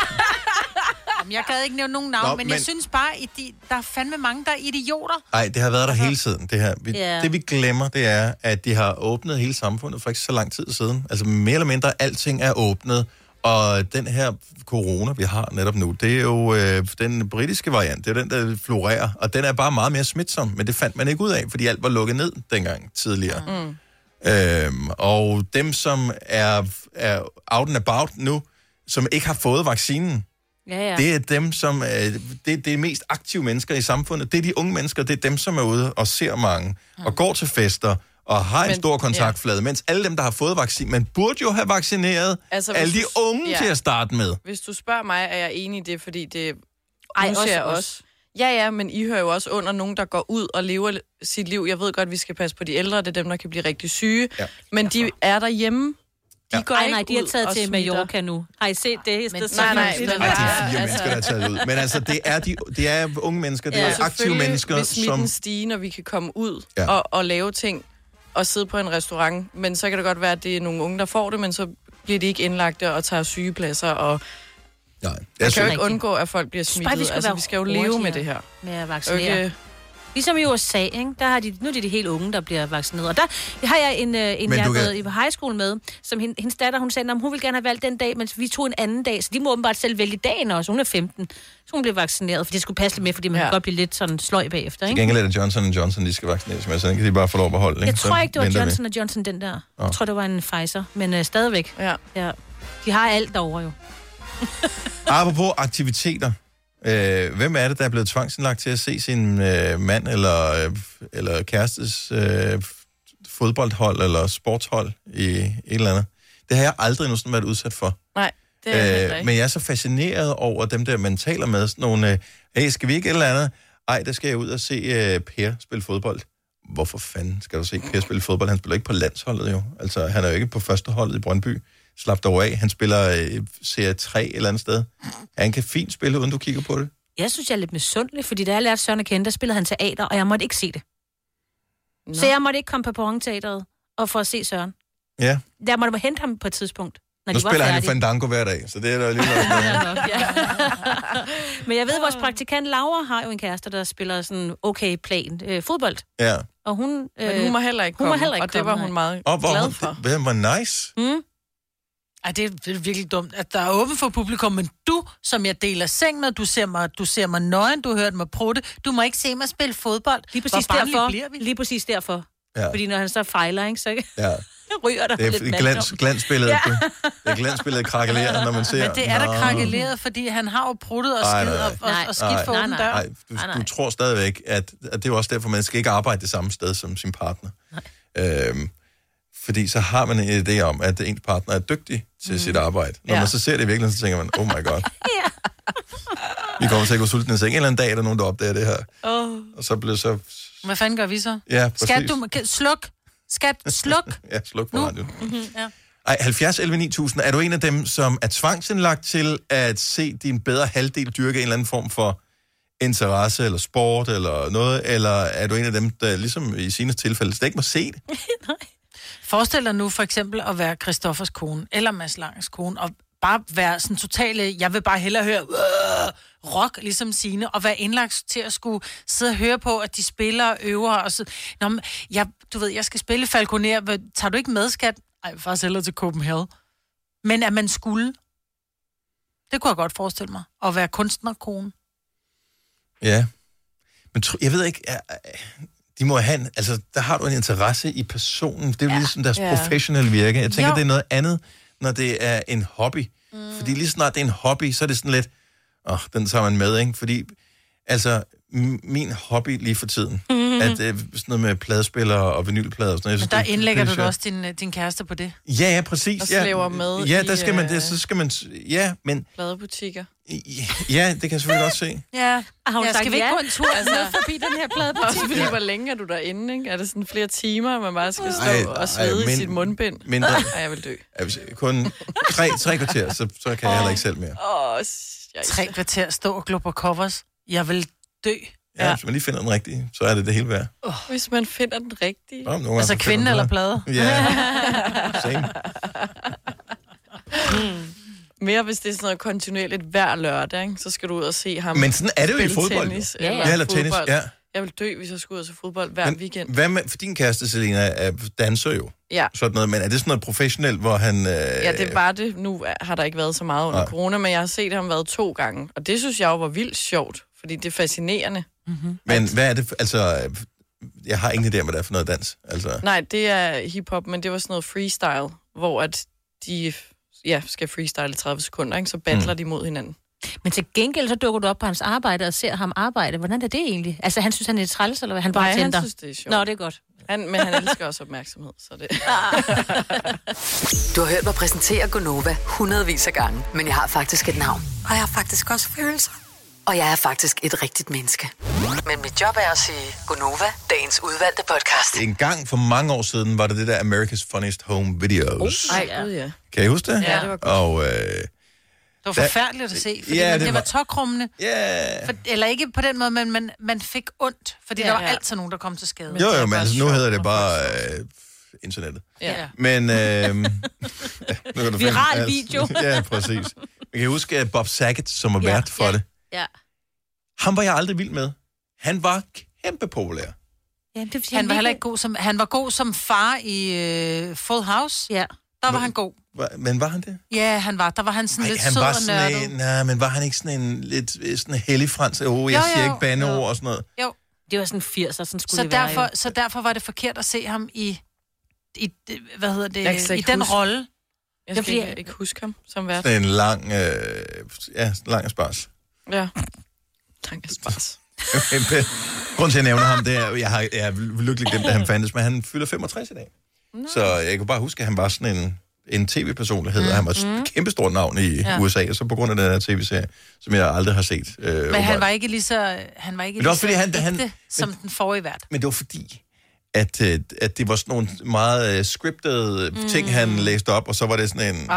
D: Jeg kan ikke nævne nogen navn, men jeg synes bare, der er fandme mange, der er idioter.
A: Nej, det har været der hele tiden, det her. Det vi glemmer, det er, at de har åbnet hele samfundet for ikke så lang tid siden. Altså mere eller mindre, alting er åbnet. Og den her corona, vi har netop nu, det er jo den britiske variant. Det er den, der florerer. Og den er bare meget mere smitsom, men det fandt man ikke ud af, fordi alt var lukket ned dengang tidligere. Og dem, som er out and about nu, som ikke har fået vaccinen, det er dem, som det er mest aktive mennesker i samfundet. Det er de unge mennesker, det er dem, som er ude og ser mange, og går til fester, og har en stor kontaktflade, mens alle dem, der har fået vaccin, man burde jo have vaccineret alle de unge til at starte med.
C: Hvis du spørger mig, er jeg enig i det, fordi det... også. Ja, men I hører jo også under nogen, der går ud og lever sit liv. Jeg ved godt, vi skal passe på de ældre, det er dem, der kan blive rigtig syge, men de er derhjemme. De går ikke
B: de er taget til Mallorca nu. Har I set det?
C: Nej,
A: de er 4 mennesker, der er taget ud. Men altså, det er unge mennesker, det er aktive mennesker,
C: hvis smitten stiger, når vi kan komme ud og lave ting at sidde på en restaurant, men så kan det godt være, at det er nogle unge, der får det, men så bliver de ikke indlagte og tager sygepladser, og
A: Nej,
C: man kan jo ikke undgå, at folk bliver smittet. Altså, vi skal jo leve med det her.
B: Med at vaccinere. Ligesom i USA, ikke? Der har nu er det de helt unge, der bliver vaccineret. Og der har jeg en jeg har gået i high school med, som hendes datter, hun sagde, at hun ville gerne have valgt den dag, mens vi tog en anden dag. Så de må åbenbart selv vælge dagen også. Hun er 15. Så hun blev vaccineret, for det skulle passe lidt med, fordi man kan godt blive lidt sådan sløj bagefter, ikke?
A: Til gengæld er det Johnson & Johnson, de skal vaccineres med, så den kan de bare få lov at beholde, ikke?
B: Jeg tror ikke, det var Johnson & Johnson, den der. Jeg tror, det var en Pfizer, men stadigvæk. Ja. De har alt derovre jo.
A: Apropos aktiviteter. Hvem er det, der er blevet tvangsindlagt til at se sin mand eller kærestes fodboldhold eller sportshold i et eller andet? Det har jeg aldrig nogensinde været udsat for.
C: Nej, det er ikke.
A: Men jeg er så fascineret over dem der, man taler med. Sådan nogle, hey, skal vi ikke et eller andet? Ej, der skal jeg ud og se Per spille fodbold. Hvorfor fanden skal du se Per spille fodbold? Han spiller ikke på landsholdet jo. Altså, han er jo ikke på førsteholdet i Brøndby. Slap dog af. Han spiller serie 3 et eller andet sted. Han kan fint spille, uden du kigger på det.
B: Jeg synes, jeg er lidt misundelig, fordi da jeg lærte Søren at kende, der spillede han teater, og jeg måtte ikke se det. Nå. Så jeg måtte ikke komme på Perron-teateret og for at se Søren.
A: Ja.
B: Jeg måtte hente ham på et tidspunkt.
A: Nu spiller han i Fandango hver dag, så det er der lige noget.
B: Men jeg ved, at vores praktikant Laura har jo en kæreste, der spiller sådan okay plan fodbold.
A: Ja.
B: Og hun...
C: Men hun må heller ikke komme, og det var hun meget glad for.
A: Det var nice.
D: Ej, det er virkelig dumt, at der er åbent for publikum, men du, som jeg deler seng med, du ser mig nøgen, du hørte mig prutte, du må ikke se mig spille fodbold.
B: Lige præcis derfor. Ja. Fordi når han så fejler, ikke, så ryger der
A: lidt
B: mand.
A: Glansbilledet. Ja. Det er glansbilledet krakelerer, når man ser.
D: Men det er der krakeleret, fordi han har jo pruttet og skidt for åben dør.
A: Nej, du tror stadigvæk, at det er også derfor, man skal ikke arbejde det samme sted som sin partner. Fordi så har man en idé om, at ens partner er dygtig til sit arbejde. Når man så ser det i virkeligheden, så tænker man, oh my god. Vi kommer til at gå sultne i seng. En eller anden dag er der nogen, der opdager det her. Og så bliver så...
D: Hvad fanden gør vi så?
A: Ja, præcis.
D: Skat, du... Sluk. Skat, sluk.
A: Ja, sluk på radioen. Ej, 70 11 9000. Er du en af dem, som er tvangsindlagt til at se din bedre halvdel dyrke en eller anden form for interesse eller sport eller noget? Eller er du en af dem, der ligesom i sine tilfælde slet ikke må se det?
B: Nej.
D: Forestil dig nu for eksempel at være Christoffers kone, eller Mads Langes kone, og bare være sådan totale, jeg vil bare hellere høre rock, ligesom Signe, og være indlagt til at skulle sidde og høre på, at de spiller og øver, og så, nå, du ved, jeg skal spille Falconer, tager du ikke med, skat? Ej, faktisk hellere til Copenhagen. Men at man skulle, det kunne jeg godt forestille mig, at være kunstnerkone.
A: Ja, men jeg ved ikke... De må have der har du en interesse i personen. Det er jo ligesom deres professionelle virke. Jeg tænker, det er noget andet, når det er en hobby. Fordi lige snart det er en hobby, så er det sådan lidt, den tager man med, ikke? Fordi, min hobby lige for tiden, at sådan noget med pladespillere og vinylplader og sådan noget.
D: Men der indlægger du også din kæreste på det?
A: Ja, præcis.
C: Og slæver med
A: der skal man det, så skal man, men...
C: Pladebutikker.
A: Ja, det kan jeg selvfølgelig godt se.
D: Ja, skal vi ikke gå en tur forbi den her pladebutik?
C: Også fordi, hvor længe er du derinde, ikke? Er det sådan flere timer, man bare skal stå og svede i sit mundbind?
A: Mindre.
C: Ej, jeg vil dø.
A: Kun 3 kvarter, så kan jeg heller ikke selv mere.
D: 3 kvarter stå og glå på covers. Jeg vil dø.
A: Ja, hvis man lige finder den rigtige, så er det hele værd.
C: Hvis man finder den rigtige.
D: Altså kvinde eller plade?
A: Ja, same.
C: Mere hvis det er sådan noget kontinuerligt hver lørdag, ikke? Så skal du ud og se ham.
A: Men sådan er det jo i fodbold.
C: Tennis,
A: eller tennis, ja.
C: Jeg vil dø, hvis jeg skulle ud og se fodbold hver weekend.
A: Hvad med, for din kæreste, Selina, danser jo.
C: Ja.
A: Sådan noget, men er det sådan noget professionelt, hvor han...
C: Ja, det var det. Nu har der ikke været så meget under corona, men jeg har set ham været 2 gange. Og det synes jeg jo var vildt sjovt, fordi det er fascinerende.
A: Men hvad er det, jeg har ingen idé om, hvad det er for noget dans.
C: Nej, det er hiphop, men det var sådan noget freestyle, hvor at de skal freestyle i 30 sekunder, ikke? Så battler de mod hinanden.
B: Men til gengæld så dukker du op på hans arbejde og ser ham arbejde. Hvordan er det egentlig? Altså, han synes, han er træls, eller hvad? Han bare tænder?
C: Han synes, det er sjovt.
B: Nå, det er godt.
C: Men han elsker også opmærksomhed, så det...
E: Du har hørt mig præsentere Gonova hundredvis af gange, men jeg har faktisk et navn. Og jeg har faktisk også følelser. Og jeg er faktisk et rigtigt menneske. Men mit job er at sige Gonova, dagens udvalgte podcast.
A: En gang for mange år siden var det der America's Funniest Home Videos.
C: Ej, gud ja.
A: Kan I huske det?
C: Ja, det var godt.
A: Og
D: var forfærdeligt at se, fordi det var tokrummende.
A: Yeah.
D: Eller ikke på den måde, men man fik ondt, fordi der var altid nogen, der kom til skade.
A: Jo, men altså, nu hedder det bare internettet.
D: Ja.
A: Men nu kan du
B: viral video.
A: Ja, præcis. Jeg kan huske Bob Saget, som var vært for det.
B: Ja.
A: Ham var jeg aldrig vild med. Han var kæmpe populær.
B: Ja,
D: han var heller ikke god som... Han var god som far i Full House.
B: Ja.
D: Der var han god.
A: Men var han det?
D: Ja, han var. Der var han sådan lidt
A: han
D: sød
A: var
D: og
A: sådan
D: nørdet.
A: Nej, men var han ikke sådan en lidt sådan hellig frans? Jeg siger ikke bandeord og sådan noget.
D: Jo.
B: Det var sådan 80'er, sådan skulle det være.
D: Så derfor var det forkert at se ham i hvad hedder det, i den
C: huske.
D: rolle.
C: Jeg skal ikke huske ham som vært.
A: Det er en lang, lang spars.
C: Ja. Lang spars.
A: Grunden til, at jeg nævner ham, det er, jeg har lykkelig glemt, at han fandtes, men han fylder 65 i dag. Så jeg kan bare huske, at han var sådan en tv-personlighed, og han var et kæmpestort navn i USA, og så på grund af den her tv-serie, som jeg aldrig har set.
D: Men han var ikke lige så ægte, som den forrige vært.
A: Men det var fordi, at det var sådan nogle meget scriptede ting, han læste op, og så var det sådan en...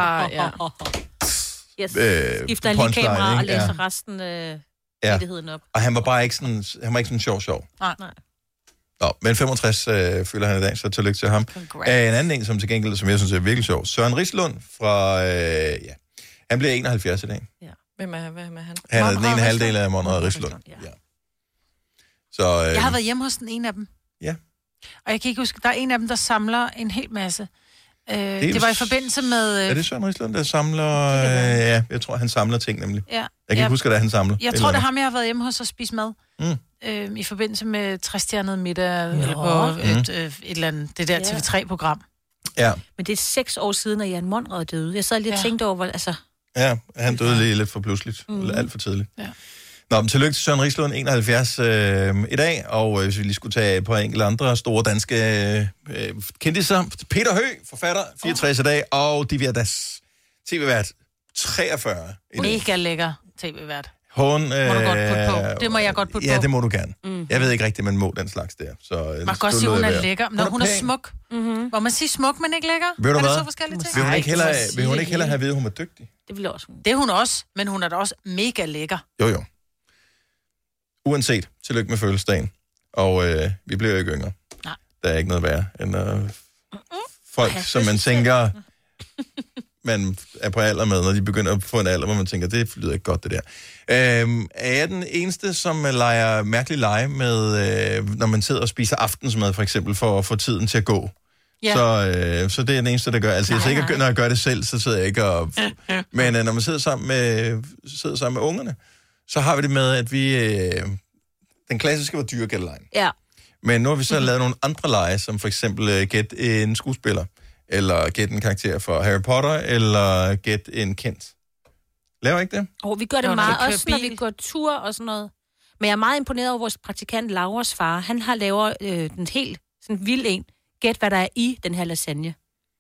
B: Skifter lige kamera og læser resten vigtigheden op.
A: Og han var bare ikke sådan, sådan sjov.
D: Nej.
A: Nå, men 65 fylder han i dag, så tillykke til ham. En anden en, som til gengæld, som jeg synes er virkelig sjov. Søren Rislund fra, han bliver 71 i dag.
C: Ja. Hvem er han?
A: Han er den ene halvdel af Monrad Rislund. Ja. Så,
D: jeg har været hjemme hos den ene af dem.
A: Ja.
D: Og jeg kan ikke huske, der er en af dem, der samler en hel masse. Det var i forbindelse med...
A: Er det Søren Rislund, der samler... ja, jeg tror, han samler ting nemlig.
D: Ja.
A: Jeg kan ikke huske, at han samler.
D: Jeg tror, det er ham, jeg har været hjemme hos og spise mad. I forbindelse med 60-stjernet middag på et eller andet, det der TV3-program.
A: Ja.
B: Men det er 6 år siden, at Jan Monrad døde. Jeg sad lige og tænkte over, altså...
A: Ja, han døde lige lidt for pludseligt. Alt for tidligt. Ja. Nå, men tillykke til Søren Rislund, 71 i dag, og hvis vi lige skulle tage på enkelte andre store danske kendiser. Peter Høeg, forfatter, 64 i dag, og Divya Das, tv-vært, 43 i dag.
D: Mega lækker tv-vært.
A: Hun,
D: må du godt putte på. Det må jeg godt putte på.
A: Ja, det må du gerne. Jeg ved ikke rigtigt, man må den slags der. Så,
D: man kan godt sige, hun er lækker. Når hun er smuk. Hvor man siger smuk, men ikke lækker.
A: Ved du hvad?
D: Det så forskellige ting?
A: Vil hun ikke heller have at vide, at hun er dygtig?
B: Det vil også.
D: Det er hun også, men hun er da også mega lækker.
A: Jo. Uanset, tillykke med fødselsdagen. Og vi bliver jo ikke yngre.
D: Nej.
A: Der er ikke noget værre end folk, som man tænker, man er på alder med, når de begynder at få en alder, hvor man tænker, det lyder ikke godt, det der. Er jeg den eneste, som leger mærkelig lege med, når man sidder og spiser aftensmad, for eksempel, for at få tiden til at gå? Ja. Så det er den eneste, der gør. Altså, jeg sidder ikke, når jeg gør det selv, så sidder jeg ikke og... Men når man sidder sammen med ungerne, så har vi det med, at vi... den klassiske var dyregættelegen.
B: Ja.
A: Men nu har vi så lavet nogle andre lege, som for eksempel gæt en skuespiller, eller gæt en karakter for Harry Potter, eller gæt en kendt. Laver ikke det?
B: Vi gør det meget, også når vi går tur og sådan noget. Men jeg er meget imponeret over vores praktikant Lauras far. Han har lavet den helt sådan vild en. Gæt, hvad der er i den her lasagne.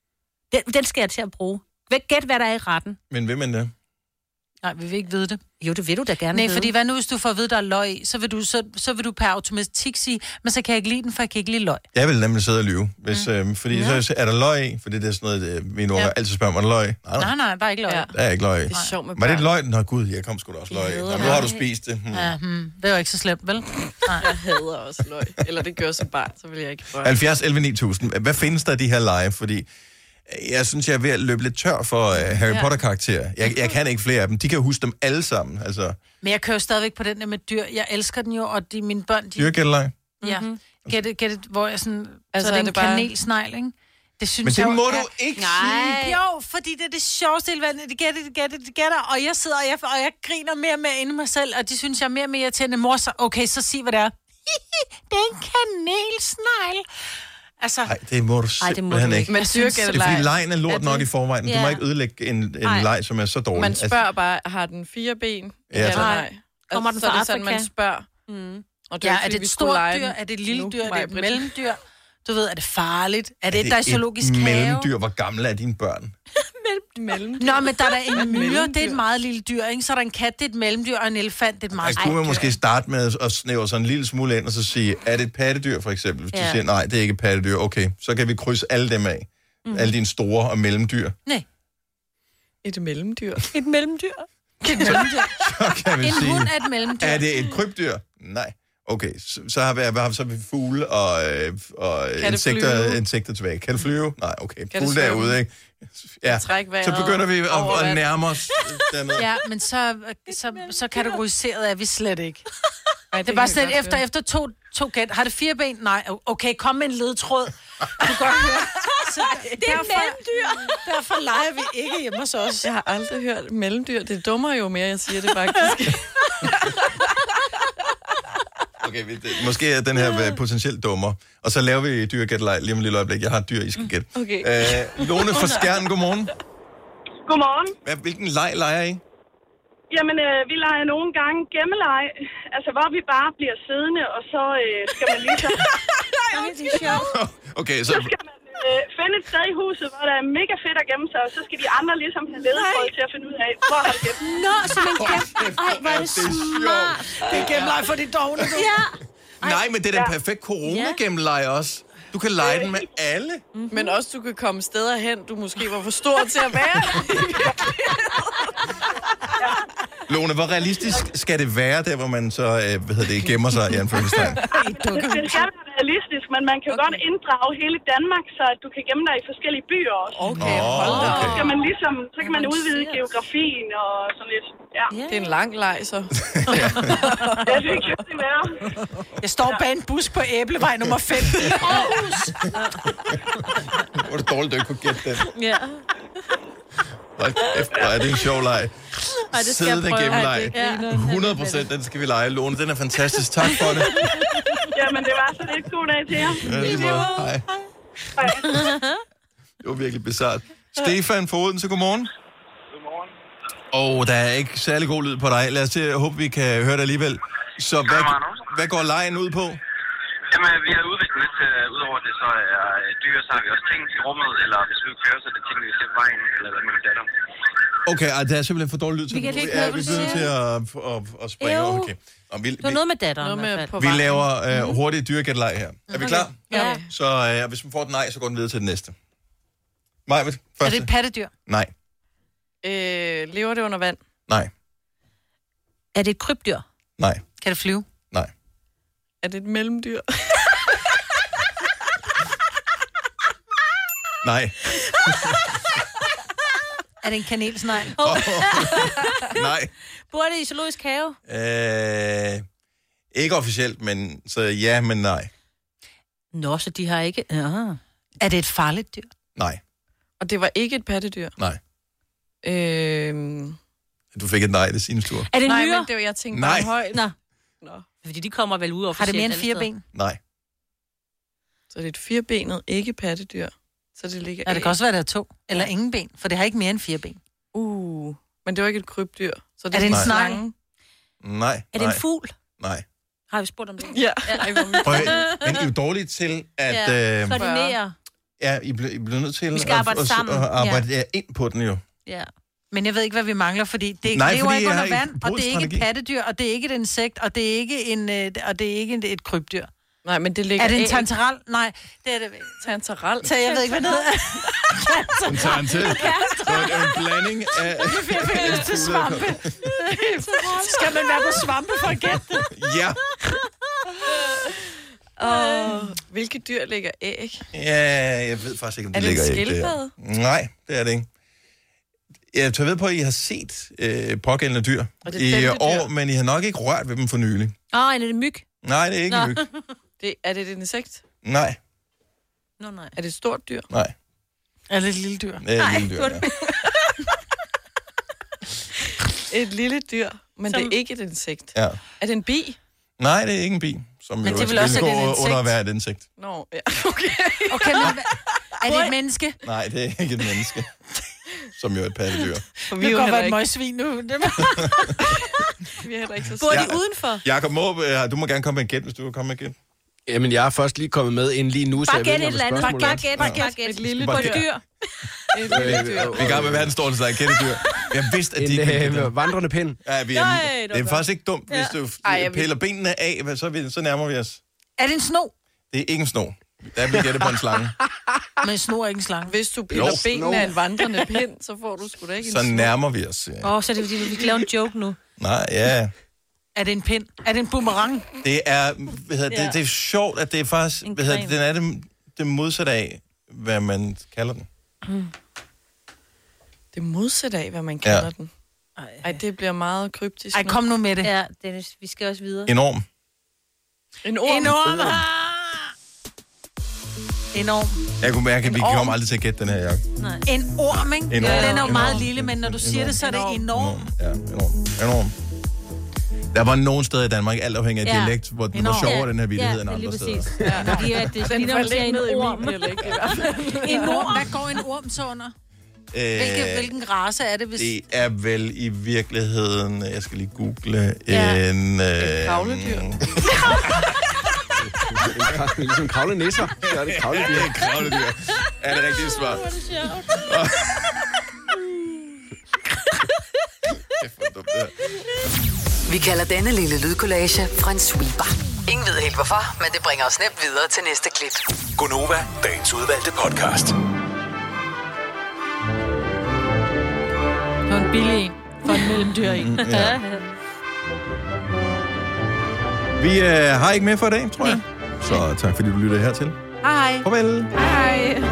B: Den skal jeg til at bruge. Gæt, hvad der er i retten.
A: Men vil man det?
D: Nej, vi vil ikke vide det.
B: Jo, det vil du da gerne
D: vide.
B: Nej,
D: fordi hvad nu, hvis du får at vide, der er løg i, så vil du per automatik sige, men så kan jeg ikke lide den, for jeg kan ikke lide løg.
A: Jeg vil nemlig sidde og lyve. Fordi så er der løg i, fordi det er sådan noget, mine unger altid spørger, om der er løg.
D: Nej, der er ikke løg.
A: Der er ikke løg i.
C: Det er sjovt med
A: Var det et løg? Nå gud, jeg kom sgu da også løg i. Nu har du spist det.
D: Det var ikke så slemt, vel?
C: Nej. Jeg hader også løg. Eller det gør så bare, så vil jeg ikke prøve.
A: 70 11 9000. Hvad findes der af de her lege? Fordi jeg synes, jeg er ved at løbe lidt tør for Harry Potter-karakterer. Jeg kan ikke flere af dem. De kan jo huske dem alle sammen. Altså.
D: Men jeg kører stadigvæk på den der med dyr. Jeg elsker den jo, og mine børn...
A: Dyrgættelej?
D: Ja. Get it, hvor jeg sådan... Altså, så er det en kanelsnegl, ikke? Det synes
A: men det må du ikke
D: sige. Jo, fordi det er det sjoveste i verden. Det gætter. Og jeg sidder, og jeg griner mere og mere inde i mig selv, og de synes, jeg er mere og mere irriterende. Mor, så okay, så sig, hvad det er. Det er en kanelsnegl. Altså,
A: nej, det må du simpelthen ikke.
C: Men
A: det er fordi lejen er lort nok i forvejen. Du må ikke ødelægge en leg, som er så dårlig.
C: Man spørger bare, har den 4 ben?
A: Ja,
C: eller nej?
B: Kommer den
C: fra Afrika? Så er det sådan, man spørger. Og det er,
D: er det et stort dyr? Er det et lille dyr? Er det et mellemdyr? Du ved, er det farligt? Er det et zoologisk have?
A: Mellemdyr? Hvor gamle er dine børn?
C: Mellemdyr.
D: Nå, men der er der en myre, det er et meget lille dyr, ikke? Så er der en kat, det er et mellemdyr, og en elefant, det er et meget
A: stort dyr. Man måske starte med at snævre sådan en lille smule ind, og så sige, er det et pattedyr, for eksempel? Hvis du siger, nej, det er ikke et pattedyr, okay, så kan vi krydse alle dem af. Alle dine store og mellemdyr.
D: Nej.
C: Et mellemdyr.
B: Et mellemdyr.
D: Et mellemdyr.
A: Så kan vi
D: En
A: sige,
D: hund er et mellemdyr.
A: er det et krybdyr? Nej. Okay, så har vi fugle og insekter tilbage. Kan det flyve? Nej, okay. Fugle derude, ikke? Ja, så begynder vi at nærme os dernede.
D: Ja, men så kategoriseret er vi slet ikke. Det er bare sådan, efter to gæt. Har det 4 ben? Nej. Okay, kom med en ledtråd. Du kan godt høre. Så
B: det er mellemdyr.
D: Derfor leger vi ikke hjemme hos os.
C: Jeg har aldrig hørt mellemdyr. Det dummer jo mere, jeg siger det faktisk.
A: Okay, måske er den her potentielt dummer. Og så laver vi dyrgættelej lige om et lille øjeblik. Jeg har et dyr, I skal gætte.
C: Okay.
A: Lone fra Skjern, godmorgen.
J: Godmorgen.
A: Hvilken leg leger I?
J: Jamen, vi leger nogle gange gemmeleg. Altså, hvor vi bare bliver siddende, og så skal man lige så...
B: Det er sjovt.
A: Okay,
J: så skal man finde et sted i huset, hvor der er mega fedt at gemme sig, og så skal de andre ligesom have ledetråd til at finde ud af, hvor har det gemt.
B: Nå, så man gemmer... Ej, hvor er det smart.
D: Det er gemmeleg for de dogne, du.
B: Ja.
A: Nej, men det er den perfekt corona-gemmeleg også. Du kan lege den med alle.
C: Men også, du kan komme steder hen, du måske var for stor til at være.
A: Lone, hvor realistisk skal det være, der hvor man så gemmer sig i anførselstegn?
J: Det skal være realistisk, men man kan jo godt inddrage hele Danmark, så at du kan gemme dig i forskellige byer også.
C: Okay, hold da.
J: Så kan man ligesom, så kan man udvide geografien og sådan lidt. Ja.
C: Det er en lang leg, så.
J: Ja, det kan det være.
D: Jeg står bag en bus på Æblevej nummer 5 i Aarhus.
A: Hvor er det dårligt, du ikke kunne gætte den.
B: Ja.
A: Er det en sjov leg? Siddende gemmeleg.
B: Ja.
A: 100%, den skal vi lege. Lone, den er fantastisk. Tak for det.
J: Jamen, det var så lidt god dag til jer.
A: Ja, lige måde. Hej. Det var virkelig bizarrt. Stefan fra Odense, godmorgen. Godmorgen. Der er ikke særlig god lyd på dig. Lad os håbe, vi kan høre det alligevel. Så hvad går lejen ud på?
M: Jamen, vi har udviklet lidt, udover det så er dyr, så har vi også ting i rummet, eller hvis vi kører, så er det ting, vi ser på vejen, eller hvad man datter.
A: Okay, det er simpelthen for dårlig lyd til.
B: Vi kan ikke
A: vi bliver nødt til at springe. Okay.
B: Det var noget med datteren.
A: Vi laver hurtigt dyrgættelej her. Er vi klar?
B: Ja.
A: Så hvis man får et nej, så går den videre til det næste. Majbet, første.
D: Er det et pattedyr?
A: Nej.
C: Lever det under vand?
A: Nej.
B: Er det et krybdyr?
A: Nej.
D: Kan det flyve?
A: Nej.
C: Er det et mellemdyr?
A: Nej.
D: Er det en kanelsnegl?
A: Nej.
B: Bor det i zoologisk have?
A: Ikke officielt, men så ja, men nej.
B: Nå, så de har ikke...
D: Er det et farligt dyr?
A: Nej.
C: Og det var ikke et pattedyr?
A: Nej. Du fik et nej, det er Sines tur.
B: Er det
C: nej,
B: nyere?
C: men det var, jeg tænkte
A: nej.
C: bare højt.
B: Nå. Fordi de kommer vel ud
D: Har det mere end 4 ben?
A: Nej.
C: Så det er et 4-benet, ikke pattedyr. Så det ligger
D: det kan også være, der er 2. Eller ingen ben, for det har ikke mere end 4 ben.
C: Men det var ikke et krybdyr. Så det
D: er det en slange?
A: Nej.
B: Er det en fugl?
A: Nej.
B: Har vi spurgt om det?
C: Ja.
A: Men I er jo dårlige til at...
B: koordinere.
A: Ja, I bliver nødt til
B: vi skal arbejde sammen.
A: At arbejde ind på den jo.
B: Ja.
D: Men jeg ved ikke, hvad vi mangler, fordi det
A: nej,
D: lever
A: fordi
D: ikke under vand,
A: og
D: det er ikke et pattedyr, og det er ikke et insekt, og det er ikke et krybdyr.
C: Nej, men det ligger...
D: Er det en tantaral? Nej, det er det.
C: Tantaral?
D: Så jeg ved ikke, hvad det hedder.
A: En tarantel. Så en blanding af...
D: Jeg fik lyst til svampe. Skal man være på svampe for at gætte det?
A: Ja.
C: Hvilke dyr lægger æg?
A: Ja, jeg ved faktisk ikke, om de lægger æg.
C: Er det en skildpadde?
A: Nej, det er det ikke. Jeg tager ved på, at I har set pågældende dyr i år, men I har nok ikke rørt ved dem for nylig.
B: Er det myg?
A: Nej, det er ikke en myg.
C: Er det et insekt?
A: Nej.
B: Nej.
C: Er det et stort dyr?
A: Nej.
D: Er det et lille dyr?
A: Det er et lille dyr, ja.
C: Et lille dyr, men det er ikke et insekt.
A: Ja.
C: Er det en bi?
A: Nej, det er ikke en bi, som
D: men
A: jo
D: det vil også
A: gå
D: være et insekt.
A: under at være et insekt.
C: Nå, ja, okay.
D: Okay, men er det et menneske?
A: Nej, det er ikke et menneske, som jo er et pattedyr.
D: Det kan godt være et møgsvin nu.
C: Vi er heller ikke så
B: bor de udenfor?
A: Jakob Måb, du må gerne komme med en gæt, hvis du vil komme med en gæt.
N: Jamen, jeg er først lige kommet med ind lige nu, så jeg ved ikke, om spørgsmålet.
B: Bare gæt. Et lille dyr.
A: Vi er i gang med verdens største leg, kættedyr. Jeg vidste, at de
N: ikke vandrende pind.
A: Ja, det er faktisk ikke dumt, hvis du piller benene af, så nærmer vi os.
D: Er det en sno?
A: Det er ikke en sno. Der bliver gættet på en slange.
D: Men snor ikke en slange.
C: Hvis du piller benene af en vandrende pind, så får du sgu da ikke en
A: Så
C: snor.
A: nærmer vi os. Ja.
B: Så er det fordi, vi kan lave en joke nu.
A: Nej, ja.
D: Er det en pind? Er det en boomerang?
A: Det er, det er sjovt, at det er faktisk, den er det modsatte af, hvad man kalder den.
C: Det modsatte af, hvad man kalder den. Ej, det bliver meget kryptisk.
D: Ej, kom nu med det.
B: Ja, Dennis, vi skal også videre.
A: Enorm.
C: En orm.
D: Enorm.
A: Jeg kunne mærke, at vi kommer aldrig til at gætte den her jakke.
B: Nej.
D: En orm, ikke?
A: Enorm.
D: Ja, den er jo meget lille, men når du siger det, så er det enorm.
A: Ja, enorm. Der var nogle steder i Danmark, alt afhængig af dialekt, hvor den var sjovere, den her vittighed, end andre steder.
B: Ja, fordi at det ligner måske en orm.
D: En orm, hvad går en orm så under? Hvilken race er det? Hvis...
A: Det er vel i virkeligheden, jeg skal lige google,
C: en kravledyr.
N: Ligesom kravlenisser. Så er det kravledyr.
A: Ja, kravledyr. Er det rigtigt svar?
B: Hvor er det sjovt.
E: Vi kalder denne lille lydkollage en sweeper. Ingen ved helt hvorfor, men det bringer os nemt videre til næste klip.
H: Gonova, dagens udvalgte podcast.
D: Det var en billig en. For en mellemdyr en.
A: Ja. Vi har ikke mere for i dag, tror jeg. Så tak fordi du lyttede hertil.
D: Hej.
A: Farvel.
C: Hej.